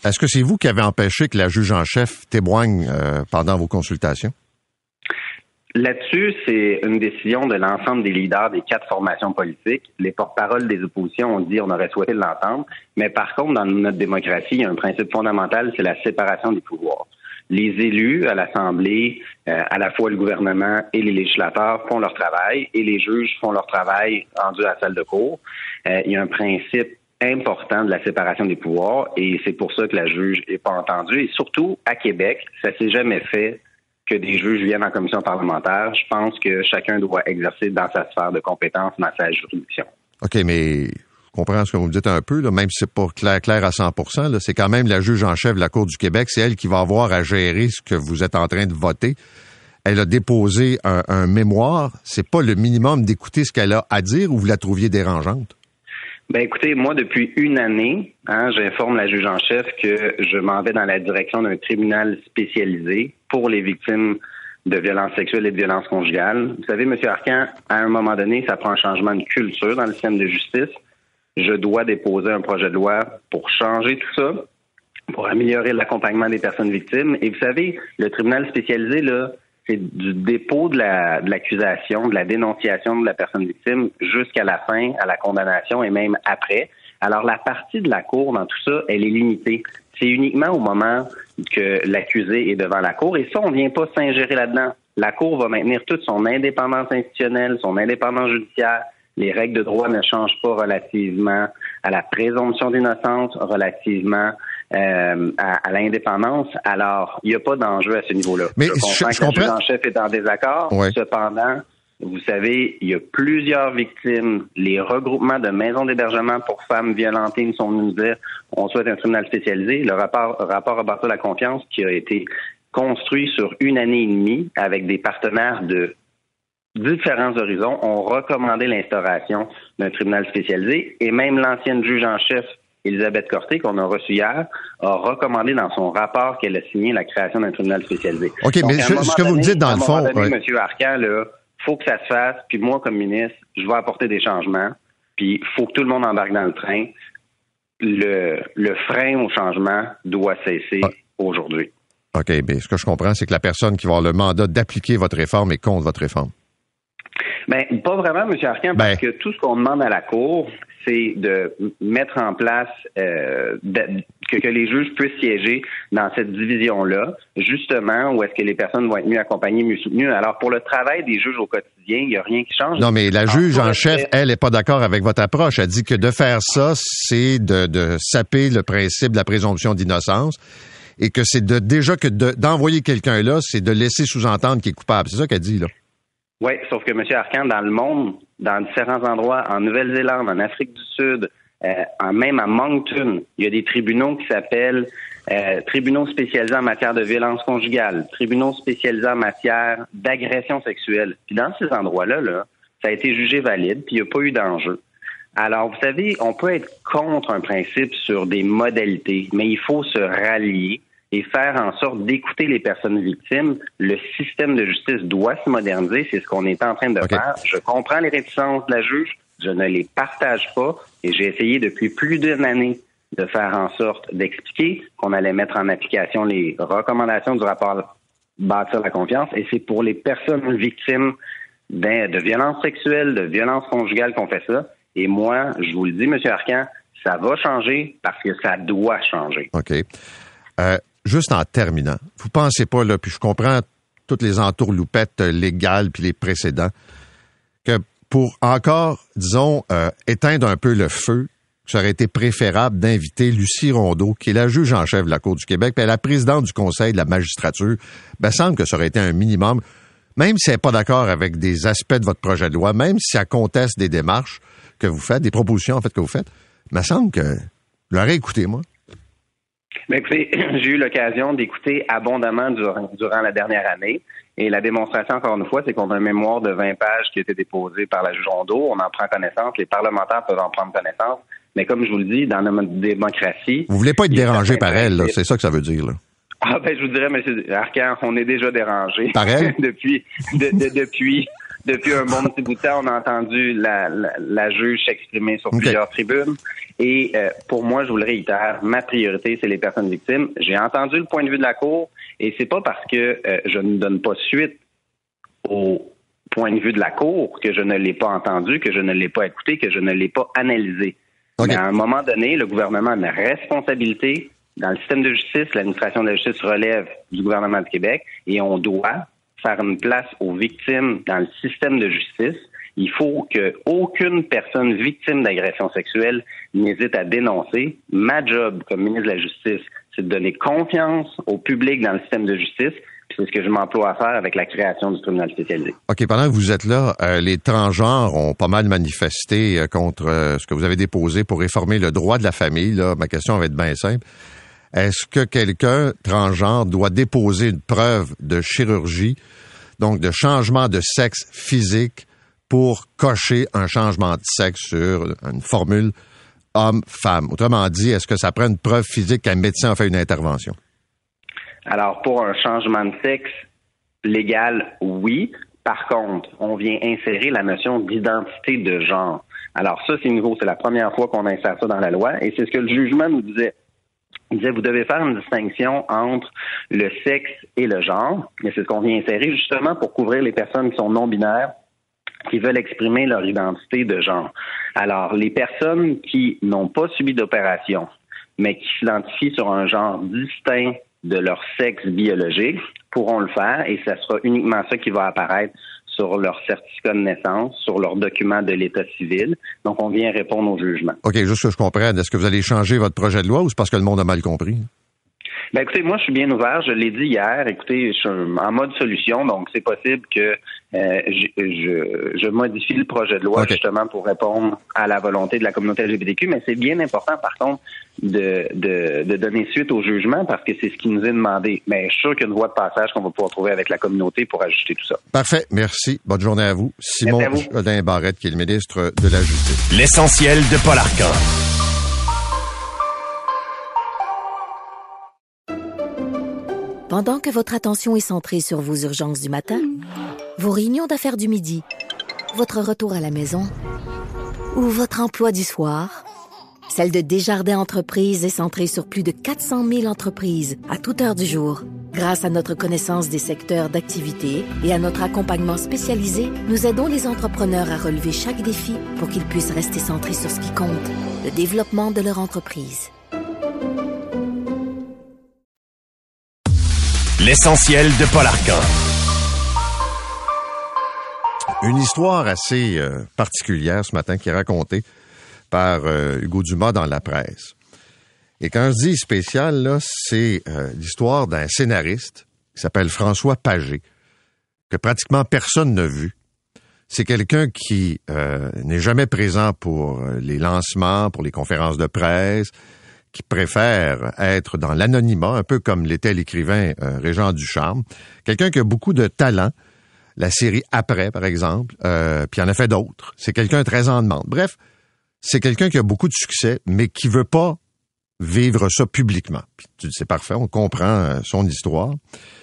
Est-ce que c'est vous qui avez empêché que la juge en chef témoigne euh, pendant vos consultations? Là-dessus, c'est une décision de l'ensemble des leaders des quatre formations politiques. Les porte-paroles des oppositions ont dit qu'on aurait souhaité l'entendre. Mais par contre, dans notre démocratie, il y a un principe fondamental, c'est la séparation des pouvoirs. Les élus à l'Assemblée, euh, à la fois le gouvernement et les législateurs font leur travail et les juges font leur travail rendu à la salle de cour. Euh, il y a un principe important de la séparation des pouvoirs et c'est pour ça que la juge n'est pas entendue. Et surtout, à Québec, ça s'est jamais fait que des juges viennent en commission parlementaire. Je pense que chacun doit exercer dans sa sphère de compétence, dans sa juridiction. OK, mais je comprends ce que vous me dites un peu, là, même si c'est pas clair, clair à cent pour cent. Là, c'est quand même la juge en chef de la Cour du Québec. C'est elle qui va avoir à gérer ce que vous êtes en train de voter. Elle a déposé un, un mémoire. C'est pas le minimum d'écouter ce qu'elle a à dire ou vous la trouviez dérangeante? Ben écoutez, moi, depuis une année, hein, j'informe la juge en chef que je m'en vais dans la direction d'un tribunal spécialisé pour les victimes de violences sexuelles et de violences conjugales. Vous savez, M. Arcan, à un moment donné, ça prend un changement de culture dans le système de justice. Je dois déposer un projet de loi pour changer tout ça, pour améliorer l'accompagnement des personnes victimes. Et vous savez, le tribunal spécialisé, là, c'est du dépôt de la de l'accusation, de la dénonciation de la personne victime jusqu'à la fin, à la condamnation et même après. Alors, la partie de la cour dans tout ça, elle est limitée. C'est uniquement au moment que l'accusé est devant la cour. Et ça, on ne vient pas s'ingérer là-dedans. La cour va maintenir toute son indépendance institutionnelle, son indépendance judiciaire. Les règles de droit ne changent pas relativement à la présomption d'innocence, relativement euh, à, à l'indépendance. Alors, il n'y a pas d'enjeu à ce niveau-là. Mais je comprends je, je que comprends. le juge en chef est en désaccord. Ouais. Cependant, vous savez, il y a plusieurs victimes. Les regroupements de maisons d'hébergement pour femmes violentées nous sont venus nous dire on souhaite un tribunal spécialisé. Le rapport, rapport à bâtir la confiance qui a été construit sur une année et demie avec des partenaires de différents horizons ont recommandé l'instauration d'un tribunal spécialisé et même l'ancienne juge en chef, Elisabeth Corté, qu'on a reçue hier, a recommandé dans son rapport qu'elle a signé la création d'un tribunal spécialisé. OK, Donc, mais ce, ce que donné, vous me dites dans le fond... À un moment donné, ouais. M. Arcan, là, faut que ça se fasse, puis moi, comme ministre, je vais apporter des changements, puis il faut que tout le monde embarque dans le train. Le, le frein au changement doit cesser ah. aujourd'hui. OK, bien, ce que je comprends, c'est que la personne qui va avoir le mandat d'appliquer votre réforme est contre votre réforme. Bien, pas vraiment, M. Arcan, parce ben. que tout ce qu'on demande à la Cour, c'est de mettre en place euh, de, que, que les juges puissent siéger dans cette division-là, justement, où est-ce que les personnes vont être mieux accompagnées, mieux soutenues. Alors, pour le travail des juges au quotidien, il n'y a rien qui change. Non, mais la juge en chef, elle, n'est pas d'accord avec votre approche. Elle dit que de faire ça, c'est de, de saper le principe de la présomption d'innocence et que c'est de déjà que de, d'envoyer quelqu'un là, c'est de laisser sous-entendre qu'il est coupable. C'est ça qu'elle dit, là. Oui, sauf que M. Arcan, dans le monde, dans différents endroits, en Nouvelle-Zélande, en Afrique du Sud, euh, même à Moncton, il y a des tribunaux qui s'appellent euh, tribunaux spécialisés en matière de violence conjugale, tribunaux spécialisés en matière d'agression sexuelle. Puis dans ces endroits-là, là, ça a été jugé valide, puis il n'y a pas eu d'enjeu. Alors, vous savez, on peut être contre un principe sur des modalités, mais il faut se rallier et faire en sorte d'écouter les personnes victimes. Le système de justice doit se moderniser. C'est ce qu'on est en train de okay. faire. Je comprends les réticences de la juge. Je ne les partage pas. Et j'ai essayé depuis plus d'une année de faire en sorte d'expliquer qu'on allait mettre en application les recommandations du rapport Bâtir la confiance. Et c'est pour les personnes victimes de, de violences sexuelles, de violences conjugales qu'on fait ça. Et moi, je vous le dis, M. Arcan, ça va changer parce que ça doit changer. OK. Euh, Juste en terminant, vous pensez pas, là, puis je comprends toutes les entourloupettes légales puis les précédents, que pour encore, disons, euh, éteindre un peu le feu, ça aurait été préférable d'inviter Lucie Rondeau, qui est la juge en chef de la Cour du Québec, puis la présidente du Conseil de la magistrature. Ben, semble que ça aurait été un minimum, même si elle n'est pas d'accord avec des aspects de votre projet de loi, même si elle conteste des démarches que vous faites, des propositions, en fait, que vous faites, il me semble que je l'aurais écouté, moi. Mais écoutez, j'ai eu l'occasion d'écouter abondamment durant, durant la dernière année. Et la démonstration, encore une fois, c'est qu'on a un mémoire de vingt pages qui a été déposé par la juge Rondeau. On en prend connaissance. Les parlementaires peuvent en prendre connaissance. Mais comme je vous le dis, dans notre démocratie... Vous voulez pas être dérangé par elle, là. C'est ça que ça veut dire, là. Ah ben, je vous dirais, M. Arcan, on est déjà dérangé. Par elle? depuis, de, de, depuis, depuis un bon petit bout de temps, on a entendu la, la, la juge s'exprimer sur okay. plusieurs tribunes. Et euh, pour moi, je vous le réitère, ma priorité, c'est les personnes victimes. J'ai entendu le point de vue de la Cour et c'est pas parce que euh, je ne donne pas suite au point de vue de la Cour que je ne l'ai pas entendu, que je ne l'ai pas écouté, que je ne l'ai pas analysé. Okay. Mais à un moment donné, le gouvernement a une responsabilité. Dans le système de justice, l'administration de la justice relève du gouvernement du Québec et on doit faire une place aux victimes dans le système de justice. Il faut qu'aucune personne victime d'agression sexuelle n'hésite à dénoncer. Ma job comme ministre de la Justice, c'est de donner confiance au public dans le système de justice. Puis c'est ce que je m'emploie à faire avec la création du tribunal spécialisé. OK. Pendant que vous êtes là, euh, les transgenres ont pas mal manifesté euh, contre euh, ce que vous avez déposé pour réformer le droit de la famille. Là, ma question va être bien simple. Est-ce que quelqu'un transgenre doit déposer une preuve de chirurgie, donc de changement de sexe physique, pour cocher un changement de sexe sur une formule homme-femme? Autrement dit, est-ce que ça prend une preuve physique qu'un médecin a fait une intervention? Alors, pour un changement de sexe légal, oui. Par contre, on vient insérer la notion d'identité de genre. Alors ça, c'est nouveau. C'est la première fois qu'on insère ça dans la loi et c'est ce que le jugement nous disait. Il disait, vous devez faire une distinction entre le sexe et le genre, mais c'est ce qu'on vient insérer justement pour couvrir les personnes qui sont non-binaires, qui veulent exprimer leur identité de genre. Alors, les personnes qui n'ont pas subi d'opération, mais qui s'identifient sur un genre distinct de leur sexe biologique, pourront le faire et ça sera uniquement ça qui va apparaître sur leur certificat de naissance, sur leur document de l'état civil. Donc, on vient répondre au jugement. OK, juste que je comprenne, est-ce que vous allez changer votre projet de loi ou c'est parce que le monde a mal compris? Ben écoutez, moi je suis bien ouvert, je l'ai dit hier, écoutez, je suis en mode solution, donc c'est possible que euh, je, je, je modifie le projet de loi okay. justement pour répondre à la volonté de la communauté L G B T Q, mais c'est bien important par contre de, de, de donner suite au jugement parce que c'est ce qui nous est demandé. Mais je suis sûr qu'il y a une voie de passage qu'on va pouvoir trouver avec la communauté pour ajuster tout ça. Parfait, merci. Bonne journée à vous. Simon Jolin Barrette, qui est le ministre de la Justice. L'essentiel de Paul Arcan. Pendant que votre attention est centrée sur vos urgences du matin, vos réunions d'affaires du midi, votre retour à la maison ou votre emploi du soir, celle de Desjardins Entreprises est centrée sur plus de quatre cent mille entreprises à toute heure du jour. Grâce à notre connaissance des secteurs d'activité et à notre accompagnement spécialisé, nous aidons les entrepreneurs à relever chaque défi pour qu'ils puissent rester centrés sur ce qui compte, le développement de leur entreprise. L'essentiel de Paul Arcan. Une histoire assez euh, particulière ce matin qui est racontée par euh, Hugo Dumas dans la presse. Et quand je dis spécial, là, c'est euh, l'histoire d'un scénariste qui s'appelle François Pagé, que pratiquement personne n'a vu. C'est quelqu'un qui euh, n'est jamais présent pour les lancements, pour les conférences de presse, qui préfère être dans l'anonymat, un peu comme l'était l'écrivain euh, Régent Ducharme. Quelqu'un qui a beaucoup de talent. La série Après, par exemple, euh, puis il en a fait d'autres. C'est quelqu'un très en demande. Bref, c'est quelqu'un qui a beaucoup de succès, mais qui veut pas vivre ça publiquement. Puis tu dis, c'est parfait, on comprend euh, son histoire.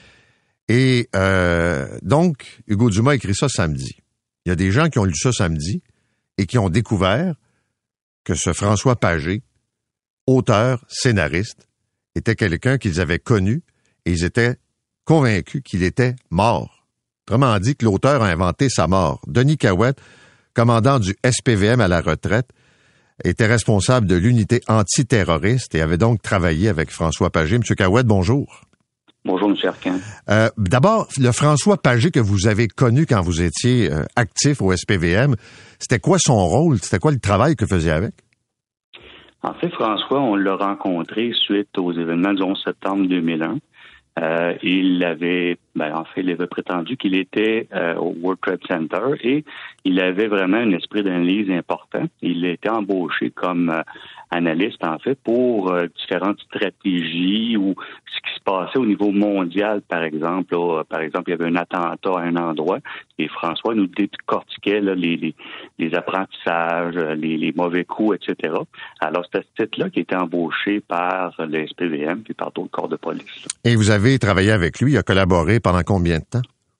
Et euh, donc, Hugo Dumas a écrit ça samedi. Il y a des gens qui ont lu ça samedi et qui ont découvert que ce François Pagé, auteur, scénariste, était quelqu'un qu'ils avaient connu et ils étaient convaincus qu'il était mort. Autrement dit, que l'auteur a inventé sa mort. Denis Cahouette, commandant du S P V M à la retraite, était responsable de l'unité antiterroriste et avait donc travaillé avec François Pagé. Monsieur Cahouette, bonjour. Bonjour, M. Arcan. Euh, d'abord, le François Pagé que vous avez connu quand vous étiez euh, actif au S P V M, c'était quoi son rôle? C'était quoi le travail que vous faisiez avec? En fait, François, on l'a rencontré suite aux événements du onze septembre deux mille un. Euh, il avait, ben, en fait, il avait prétendu qu'il était euh, au World Trade Center et il avait vraiment un esprit d'analyse important. Il a été embauché comme euh, analyste, en fait, pour euh, différentes stratégies ou ce qui se passait au niveau mondial, par exemple. Là, par exemple, il y avait un attentat à un endroit et François nous décortiquait là, les, les, les apprentissages, les, les mauvais coups, et cetera. Alors, c'est à ce titre-là qu'il a été embauché par le S P V M puis par d'autres corps de police. Là. Et vous avez travaillé avec lui, il a collaboré pendant combien de temps?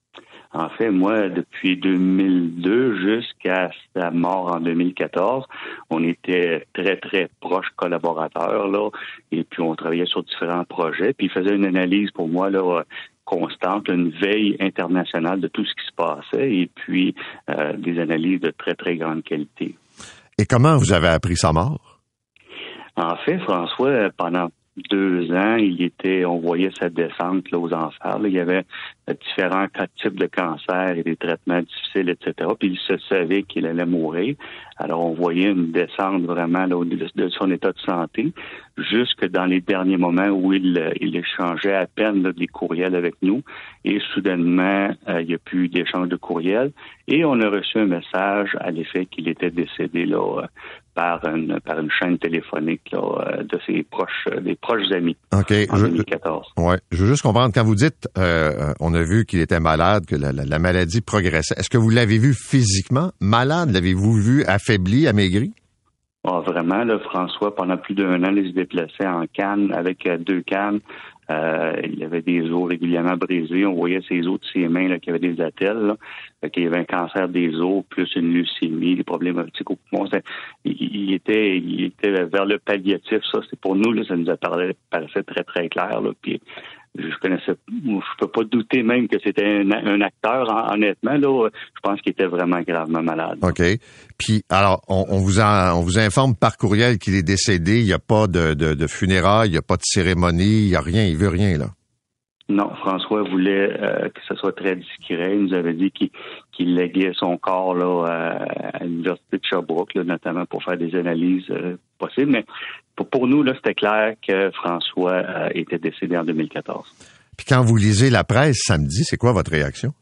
En fait, moi, depuis deux mille deux jusqu'à sa mort en deux mille quatorze, on était très, très proches collaborateurs, là, et puis on travaillait sur différents projets, puis il faisait une analyse pour moi, là, constante, une veille internationale de tout ce qui se passait, et puis euh, des analyses de très, très grande qualité. Et comment vous avez appris sa mort? En fait, François, pendant deux ans, il était, on voyait sa descente là, aux enfers. Là. Il y avait euh, différents types de cancers et des traitements difficiles, et cetera. Puis il se savait qu'il allait mourir. Alors, on voyait une descente vraiment là, de, de son état de santé, jusque dans les derniers moments où il, il échangeait à peine là, des courriels avec nous. Et soudainement, euh, il n'y a plus d'échange de courriels. Et on a reçu un message à l'effet qu'il était décédé là, par une, par une chaîne téléphonique là, de ses proches, des proches amis okay, en je, deux mille quatorze. Ouais, je veux juste comprendre, quand vous dites euh, on a vu qu'il était malade, que la, la, la maladie progressait, est-ce que vous l'avez vu physiquement malade? L'avez-vous vu affaibli, amaigri? Ah, vraiment, là, François, pendant plus d'un an, il se déplaçait en canne avec euh, deux cannes. Euh, il avait des os régulièrement brisés. On voyait ses os de ses mains là, qui avaient des attelles. Là. Fait qu'il y avait un cancer des os, plus une leucémie, des problèmes optiques au poumon. Il, il était il était vers le palliatif. Ça, c'est pour nous, là, ça nous apparaissait, paraissait très, très clair. Là. Puis, je connaissais, je peux pas douter même que c'était un, un acteur, honnêtement, là. Je pense qu'il était vraiment gravement malade. OK. Puis, alors, on, on vous en, on vous informe par courriel qu'il est décédé. Il n'y a pas de, de, de funérailles, il n'y a pas de cérémonie, il n'y a rien, il veut rien, là. Non, François voulait euh, que ce soit très discret. Il nous avait dit qu'il, qu'il léguait son corps là à, à l'Université de Sherbrooke, là, notamment pour faire des analyses euh, possibles. Mais pour, pour nous, là, c'était clair que François euh, était décédé en deux mille quatorze. Puis quand vous lisez la presse samedi, c'est quoi votre réaction?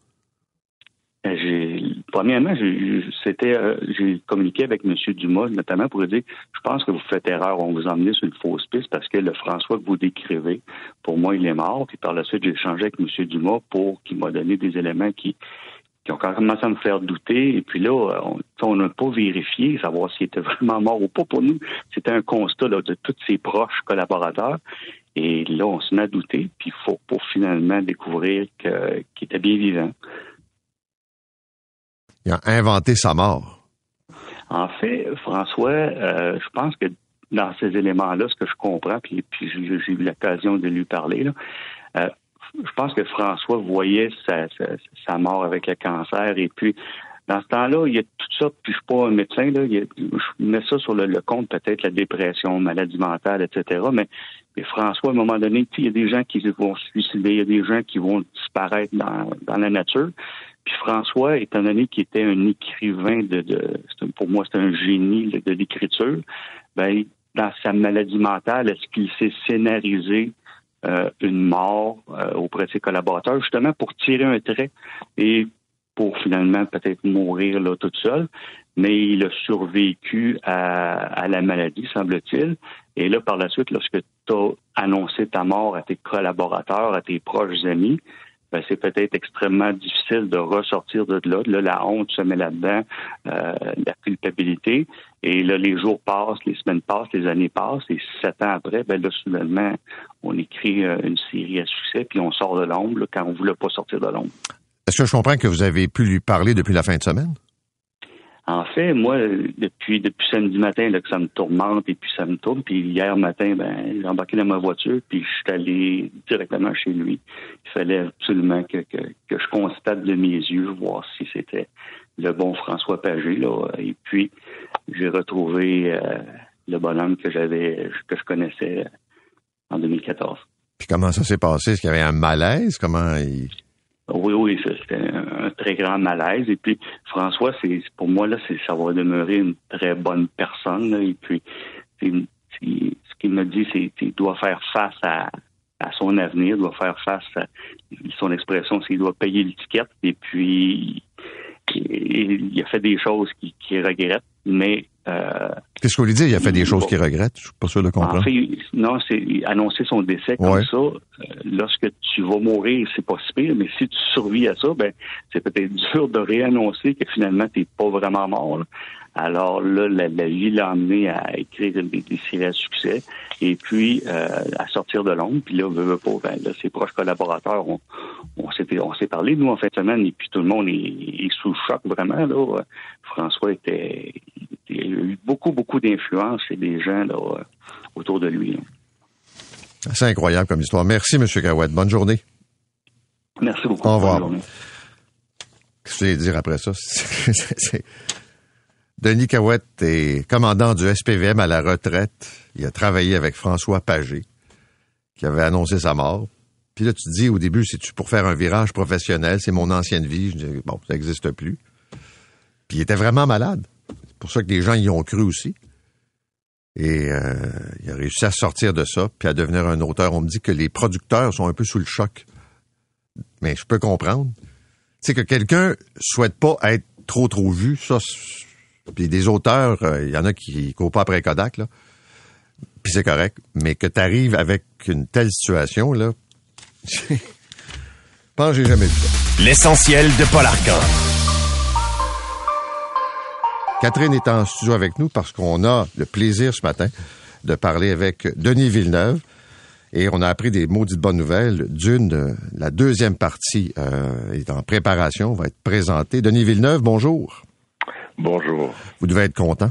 J'ai, premièrement, j'ai, c'était, euh, j'ai communiqué avec M. Dumas, notamment pour lui dire, je pense que vous faites erreur, on vous a emmené sur une fausse piste parce que le François que vous décrivez, pour moi, il est mort. Puis par la suite, j'ai échangé avec M. Dumas pour qu'il m'a donné des éléments qui, qui ont commencé à me faire douter. Et puis là, on n'a pas vérifié, savoir s'il était vraiment mort ou pas. Pour nous, c'était un constat là, de tous ses proches collaborateurs. Et là, on se met à douter, puis il faut pour finalement découvrir que, qu'il était bien vivant. Il a inventé sa mort. En fait, François, euh, je pense que dans ces éléments-là, ce que je comprends, puis, puis j'ai, j'ai eu l'occasion de lui parler, là, euh, je pense que François voyait sa, sa, sa mort avec le cancer, et puis dans ce temps-là, il y a tout ça, puis je suis pas un médecin, là, il y a, je mets ça sur le, le compte, peut-être la dépression, maladie mentale, et cetera, mais, mais François, à un moment donné, il y a des gens qui vont se suicider, il y a des gens qui vont disparaître dans, dans la nature. Puis François, étant donné qu'il était un écrivain de, de pour moi, c'est un génie de, de l'écriture, ben, dans sa maladie mentale, est-ce qu'il s'est scénarisé euh, une mort euh, auprès de ses collaborateurs, justement pour tirer un trait et pour finalement peut-être mourir là tout seul, mais il a survécu à, à la maladie, semble-t-il. Et là, par la suite, lorsque tu as annoncé ta mort à tes collaborateurs, à tes proches amis, ben, c'est peut-être extrêmement difficile de ressortir de là. Là, la honte se met là-dedans, euh, la culpabilité. Et là, les jours passent, les semaines passent, les années passent. Et sept ans après, ben là, soudainement, on écrit euh, une série à succès, puis on sort de l'ombre là, quand on ne voulait pas sortir de l'ombre. Est-ce que je comprends que vous avez pu lui parler depuis la fin de semaine? En fait, moi, depuis depuis samedi matin, là, que ça me tourmente et puis ça me tourne. Puis hier matin, ben, j'ai embarqué dans ma voiture puis je suis allé directement chez lui. Il fallait absolument que, que, que je constate de mes yeux, voir si c'était le bon François Pagé, là. Et puis, j'ai retrouvé euh, le bonhomme que j'avais, que je connaissais en deux mille quatorze. Puis comment ça s'est passé? Est-ce qu'il y avait un malaise? Comment il... Oui, oui, ça, c'était un, un très grand malaise. Et puis, François, c'est pour moi, là, c'est, ça va demeurer une très bonne personne. Là. Et puis, c'est, c'est, ce qu'il me dit, c'est qu'il doit faire face à, à son avenir, doit faire face à son expression, c'est qu'il doit payer l'étiquette. Et puis, il, il a fait des choses qu'il, qu'il regrette, mais Euh, Qu'est-ce qu'on lui dit? Il a fait des choses bon, qu'il regrette. Je suis pas sûr de comprendre. En fait, non, c'est annoncer son décès comme ouais. ça. Euh, lorsque tu vas mourir, c'est pas si pire, mais si tu survis à ça, ben c'est peut-être dur de réannoncer que finalement t'es pas vraiment mort. Là. Alors là, la, la vie l'a amené à écrire des, des séries à succès et puis euh, à sortir de l'ombre. Puis là, veut, veut pas, ben, là, ses proches collaborateurs, on, on s'est on s'est parlé, nous, en fin de semaine, et puis tout le monde est, est sous le choc, vraiment. Là. François était, il a eu beaucoup, beaucoup d'influence et des gens là, autour de lui. Là. C'est incroyable comme histoire. Merci, M. Cahouette. Bonne journée. Merci beaucoup. Au revoir. Qu'est-ce que je vais dire après ça? c'est... c'est... Denis Cahouette est commandant du S P V M à la retraite. Il a travaillé avec François Pagé, qui avait annoncé sa mort. Puis là, tu te dis, au début, c'est-tu pour faire un virage professionnel? C'est mon ancienne vie. Je dis, bon, ça n'existe plus. Puis il était vraiment malade. C'est pour ça que les gens y ont cru aussi. Et euh, il a réussi à sortir de ça, puis à devenir un auteur. On me dit que les producteurs sont un peu sous le choc. Mais je peux comprendre. Tu sais, que quelqu'un souhaite pas être trop, trop vu, ça... Puis des auteurs, il euh, y en a qui ne courent pas après Kodak, là. Puis c'est correct. Mais que tu arrives avec une telle situation, là, je pense que j'ai jamais vu ça. L'essentiel de Paul Arcand. Catherine est en studio avec nous parce qu'on a le plaisir ce matin de parler avec Denis Villeneuve. Et on a appris des maudites bonnes nouvelles. D'une, la deuxième partie euh, est en préparation, va être présentée. Denis Villeneuve, bonjour. Bonjour. Vous devez être content.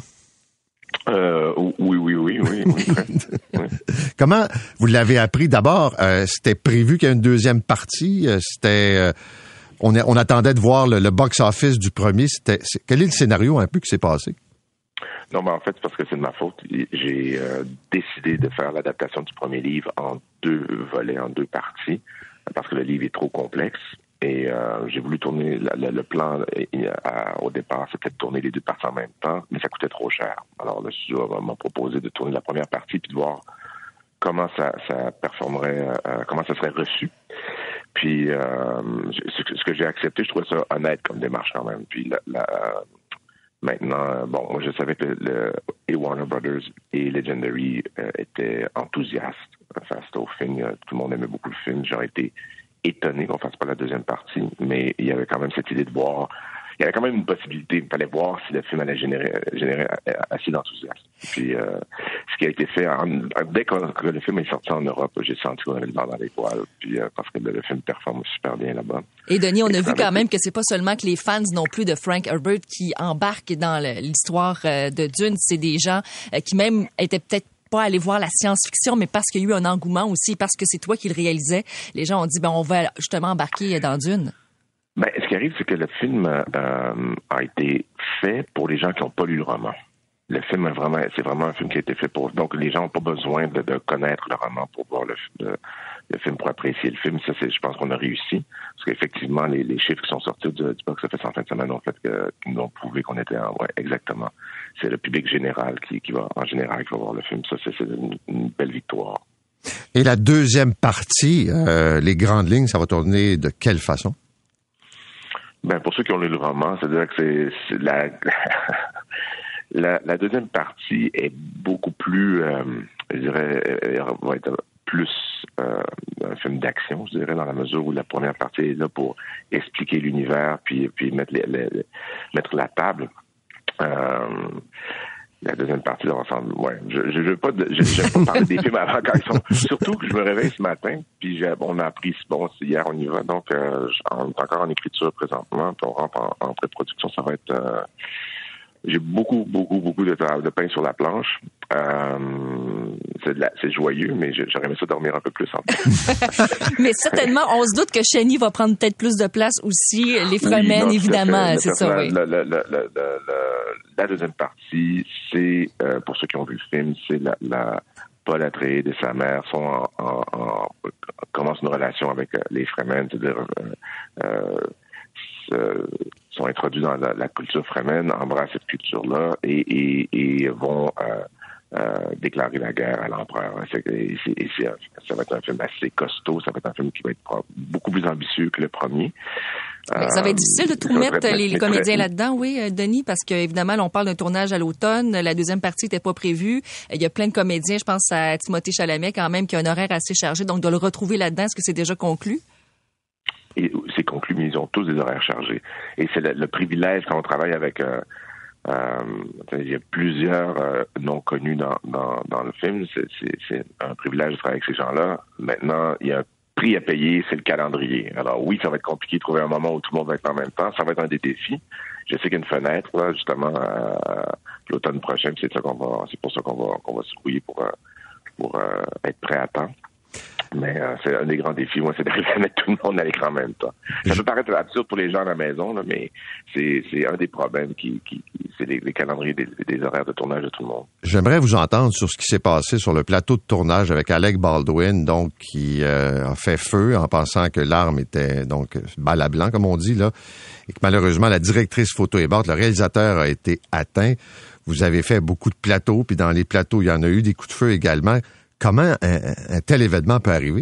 Euh, oui, oui, oui, oui. oui, oui. Comment vous l'avez appris? D'abord, euh, c'était prévu qu'il y ait une deuxième partie. Euh, c'était, euh, on, a, on attendait de voir le, le box-office du premier. C'était, c'est, quel est le scénario un peu qui s'est passé? Non, mais en fait, c'est parce que c'est de ma faute. J'ai euh, décidé de faire l'adaptation du premier livre en deux volets, en deux parties, parce que le livre est trop complexe. Et euh, j'ai voulu tourner la, la, le plan euh, à, au départ, c'était de tourner les deux parties en même temps, mais ça coûtait trop cher. Alors le studio m'a proposé de tourner la première partie puis de voir comment ça, ça performerait, euh, comment ça serait reçu. Puis euh, ce, ce que j'ai accepté, je trouvais ça honnête comme démarche quand même. Puis la, la, maintenant, bon, moi je savais que le, le et Warner Brothers et Legendary euh, étaient enthousiastes face au film. Tout le monde aimait beaucoup le film. J'aurais été étonné qu'on fasse pas la deuxième partie, mais il y avait quand même cette idée de voir, il y avait quand même une possibilité, il fallait voir si le film allait générer, générer assez d'enthousiasme. Puis, euh, ce qui a été fait, en, dès que le film est sorti en Europe, j'ai senti qu'on avait le vent dans les poils, puis euh, parce que le, le film performe super bien là-bas. Et Denis, on a vu quand même que c'est pas seulement que les fans non plus de Frank Herbert qui embarquent dans le, l'histoire de Dune, c'est des gens qui même étaient peut-être pas aller voir la science-fiction, mais parce qu'il y a eu un engouement aussi, parce que c'est toi qui le réalisais. Les gens ont dit, ben on va justement embarquer dans Dune. Ben, ce qui arrive, c'est que le film euh, a été fait pour les gens qui n'ont pas lu le roman. Le film est vraiment, c'est vraiment un film qui a été fait pour. Donc, les gens n'ont pas besoin de, de connaître le roman pour voir le, le, le film, pour apprécier le film. Ça, c'est, je pense qu'on a réussi. Parce qu'effectivement, les, les chiffres qui sont sortis du, du box-office en fin de semaine ont fait que, qui nous ont prouvé qu'on était en. Ouais, exactement. C'est le public général qui, qui va, en général, qui va voir le film. Ça, c'est, c'est une, une belle victoire. Et la deuxième partie, euh, les grandes lignes, ça va tourner de quelle façon? Ben, pour ceux qui ont lu le roman, c'est-à-dire que c'est, c'est la. La, la deuxième partie est beaucoup plus, euh, je dirais, euh, va être plus euh, un film d'action, je dirais, dans la mesure où la première partie est là pour expliquer l'univers puis puis mettre les, les, les, mettre la table. Euh, la deuxième partie, ensemble, ouais, je je veux pas, de, je, je veux pas parler des films avant quand ils sont. Surtout que je me réveille ce matin, puis j'ai, on a appris, bon, hier on y va, donc euh, on est encore en écriture présentement, puis on rentre en, en pré-production, ça va être. Euh, J'ai beaucoup, beaucoup, beaucoup de, de pain sur la planche. Euh, c'est, de la, c'est joyeux, mais j'aurais aimé ça dormir un peu plus en fait. Mais certainement, on se doute que Shani va prendre peut-être plus de place aussi. Les Fremen, oui, évidemment, c'est ça, oui. Le, le, le, le, le, la deuxième partie, c'est, euh, pour ceux qui ont vu le film, c'est la... la Paul Atreides et sa mère sont en, en, en, commencent une relation avec les Fremen, c'est-à-dire euh, euh, sont introduits dans la, la culture fremen, embrassent cette culture-là et, et, et vont euh, euh, déclarer la guerre à l'empereur. C'est, et c'est, et c'est, ça va être un film assez costaud, ça va être un film qui va être beaucoup plus ambitieux que le premier. Ben, ça va être difficile de tout remettre les, les comédiens là-dedans, oui, Denis, parce que évidemment, là, on parle d'un tournage à l'automne. La deuxième partie n'était pas prévue. Il y a plein de comédiens. Je pense à Timothée Chalamet, quand même, qui a un horaire assez chargé. Donc, de le retrouver là-dedans, est-ce que c'est déjà conclu? Et c'est conclu, mais ils ont tous des horaires chargés. Et c'est le, le privilège quand on travaille avec... Euh, euh, il y a plusieurs euh, noms connus dans, dans, dans le film. C'est, c'est, c'est un privilège de travailler avec ces gens-là. Maintenant, il y a un prix à payer, c'est le calendrier. Alors oui, ça va être compliqué de trouver un moment où tout le monde va être en même temps. Ça va être un des défis. Je sais qu'il y a une fenêtre, là, justement, à l'automne prochain. C'est ça qu'on va, c'est pour ça qu'on va, qu'on va se grouiller pour, pour euh, être prêt à temps. Mais euh, c'est un des grands défis, moi, c'est d'arriver à mettre tout le monde à l'écran en même temps. Ça peut paraître absurde pour les gens à la maison, là, mais c'est, c'est un des problèmes qui, qui, qui c'est les, les calendriers des, des horaires de tournage de tout le monde. J'aimerais vous entendre sur ce qui s'est passé sur le plateau de tournage avec Alec Baldwin, donc qui euh, a fait feu en pensant que l'arme était donc balle à blanc, comme on dit là, et que malheureusement la directrice photo est morte, le réalisateur a été atteint. Vous avez fait beaucoup de plateaux, puis dans les plateaux, il y en a eu des coups de feu également. Comment un, un tel événement peut arriver?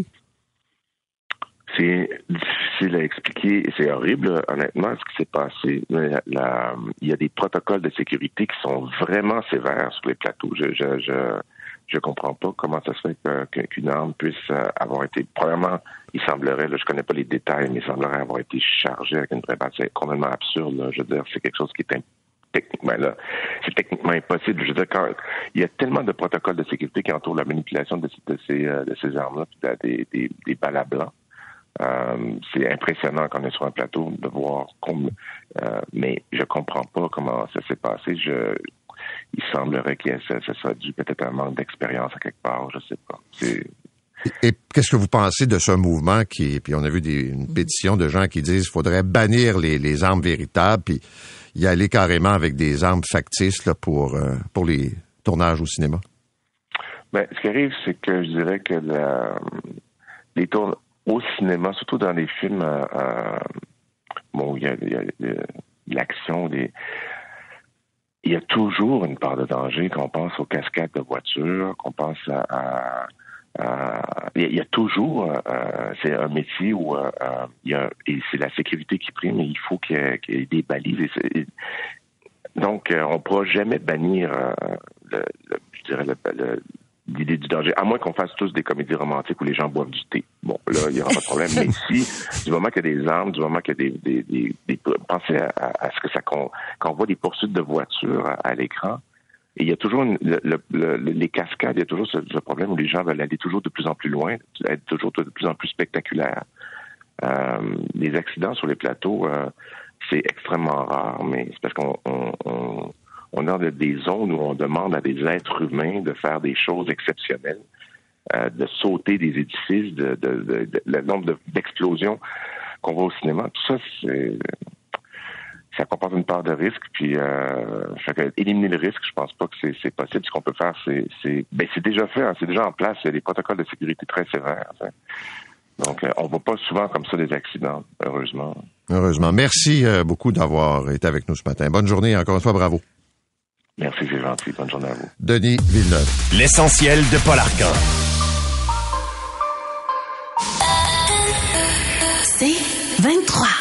C'est difficile à expliquer. C'est horrible, honnêtement, ce qui s'est passé. La, la, il y a des protocoles de sécurité qui sont vraiment sévères sur les plateaux. Je je je, je comprends pas comment ça se fait que, qu'une arme puisse avoir été... Premièrement, il semblerait, là, je connais pas les détails, mais il semblerait avoir été chargé avec une préparation. C'est complètement absurde. Là. Je veux dire, c'est quelque chose qui est impossible. Techniquement, là, c'est techniquement impossible. Je veux dire, quand il y a tellement de protocoles de sécurité qui entourent la manipulation de, de ces de ces armes-là, des, des, des balles à blanc. Euh, c'est impressionnant quand on est sur un plateau de voir comme, euh, mais je comprends pas comment ça s'est passé. Je, il semblerait que ça, ça soit dû peut-être à un manque d'expérience à quelque part. Je sais pas. C'est Et qu'est-ce que vous pensez de ce mouvement qui, puis on a vu des, une pétition de gens qui disent qu'il faudrait bannir les, les armes véritables, puis y aller carrément avec des armes factices là, pour, euh, pour les tournages au cinéma? Ben, ce qui arrive, c'est que je dirais que la, les tours au cinéma, surtout dans les films, euh, bon, il y a, y a, y a l'action, des... il y a toujours une part de danger, qu'on pense aux cascades de voitures, qu'on pense à... à Euh, il y a toujours, euh, c'est un métier où euh, il y a, et c'est la sécurité qui prime, et il faut qu'il y ait, qu'il y ait des balises. Et, et, donc, euh, on ne pourra jamais bannir, euh, le, le, je dirais, le, le, l'idée du danger, à moins qu'on fasse tous des comédies romantiques où les gens boivent du thé. Bon, là, il n'y aura pas de problème. Mais si, du moment qu'il y a des armes, du moment qu'il y a des... des, des, des pensez à, à ce que ça... Qu'on, quand on voit des poursuites de voitures à, à l'écran, et il y a toujours une, le, le, le, les cascades, il y a toujours ce, ce problème où les gens veulent aller toujours de plus en plus loin, être toujours de plus en plus spectaculaire. Euh, les accidents sur les plateaux, euh, c'est extrêmement rare, mais c'est parce qu'on on, on, on a des zones où on demande à des êtres humains de faire des choses exceptionnelles, euh, de sauter des édifices, de, de, de, de le nombre de, d'explosions qu'on voit au cinéma. Tout ça, c'est... ça comporte une part de risque, puis euh, fait que éliminer le risque, je pense pas que c'est, c'est possible. Ce qu'on peut faire, c'est, c'est, ben c'est déjà fait, hein, c'est déjà en place. Il y a des protocoles de sécurité très sévères. Hein. Donc, euh, on voit pas souvent comme ça des accidents, heureusement. Heureusement. Merci euh, beaucoup d'avoir été avec nous ce matin. Bonne journée et encore une fois, bravo. Merci, c'est gentil. Bonne journée à vous. Denis Villeneuve. L'essentiel de Paul Arcan. C'est vingt-trois.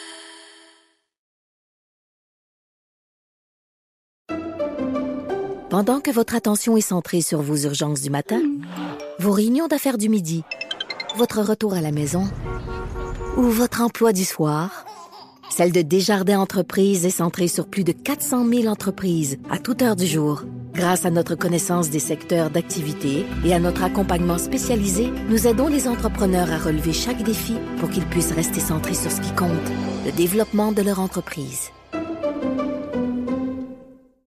Pendant que votre attention est centrée sur vos urgences du matin, vos réunions d'affaires du midi, votre retour à la maison ou votre emploi du soir, celle de Desjardins Entreprises est centrée sur plus de quatre cent mille entreprises à toute heure du jour. Grâce à notre connaissance des secteurs d'activité et à notre accompagnement spécialisé, nous aidons les entrepreneurs à relever chaque défi pour qu'ils puissent rester centrés sur ce qui compte, le développement de leur entreprise.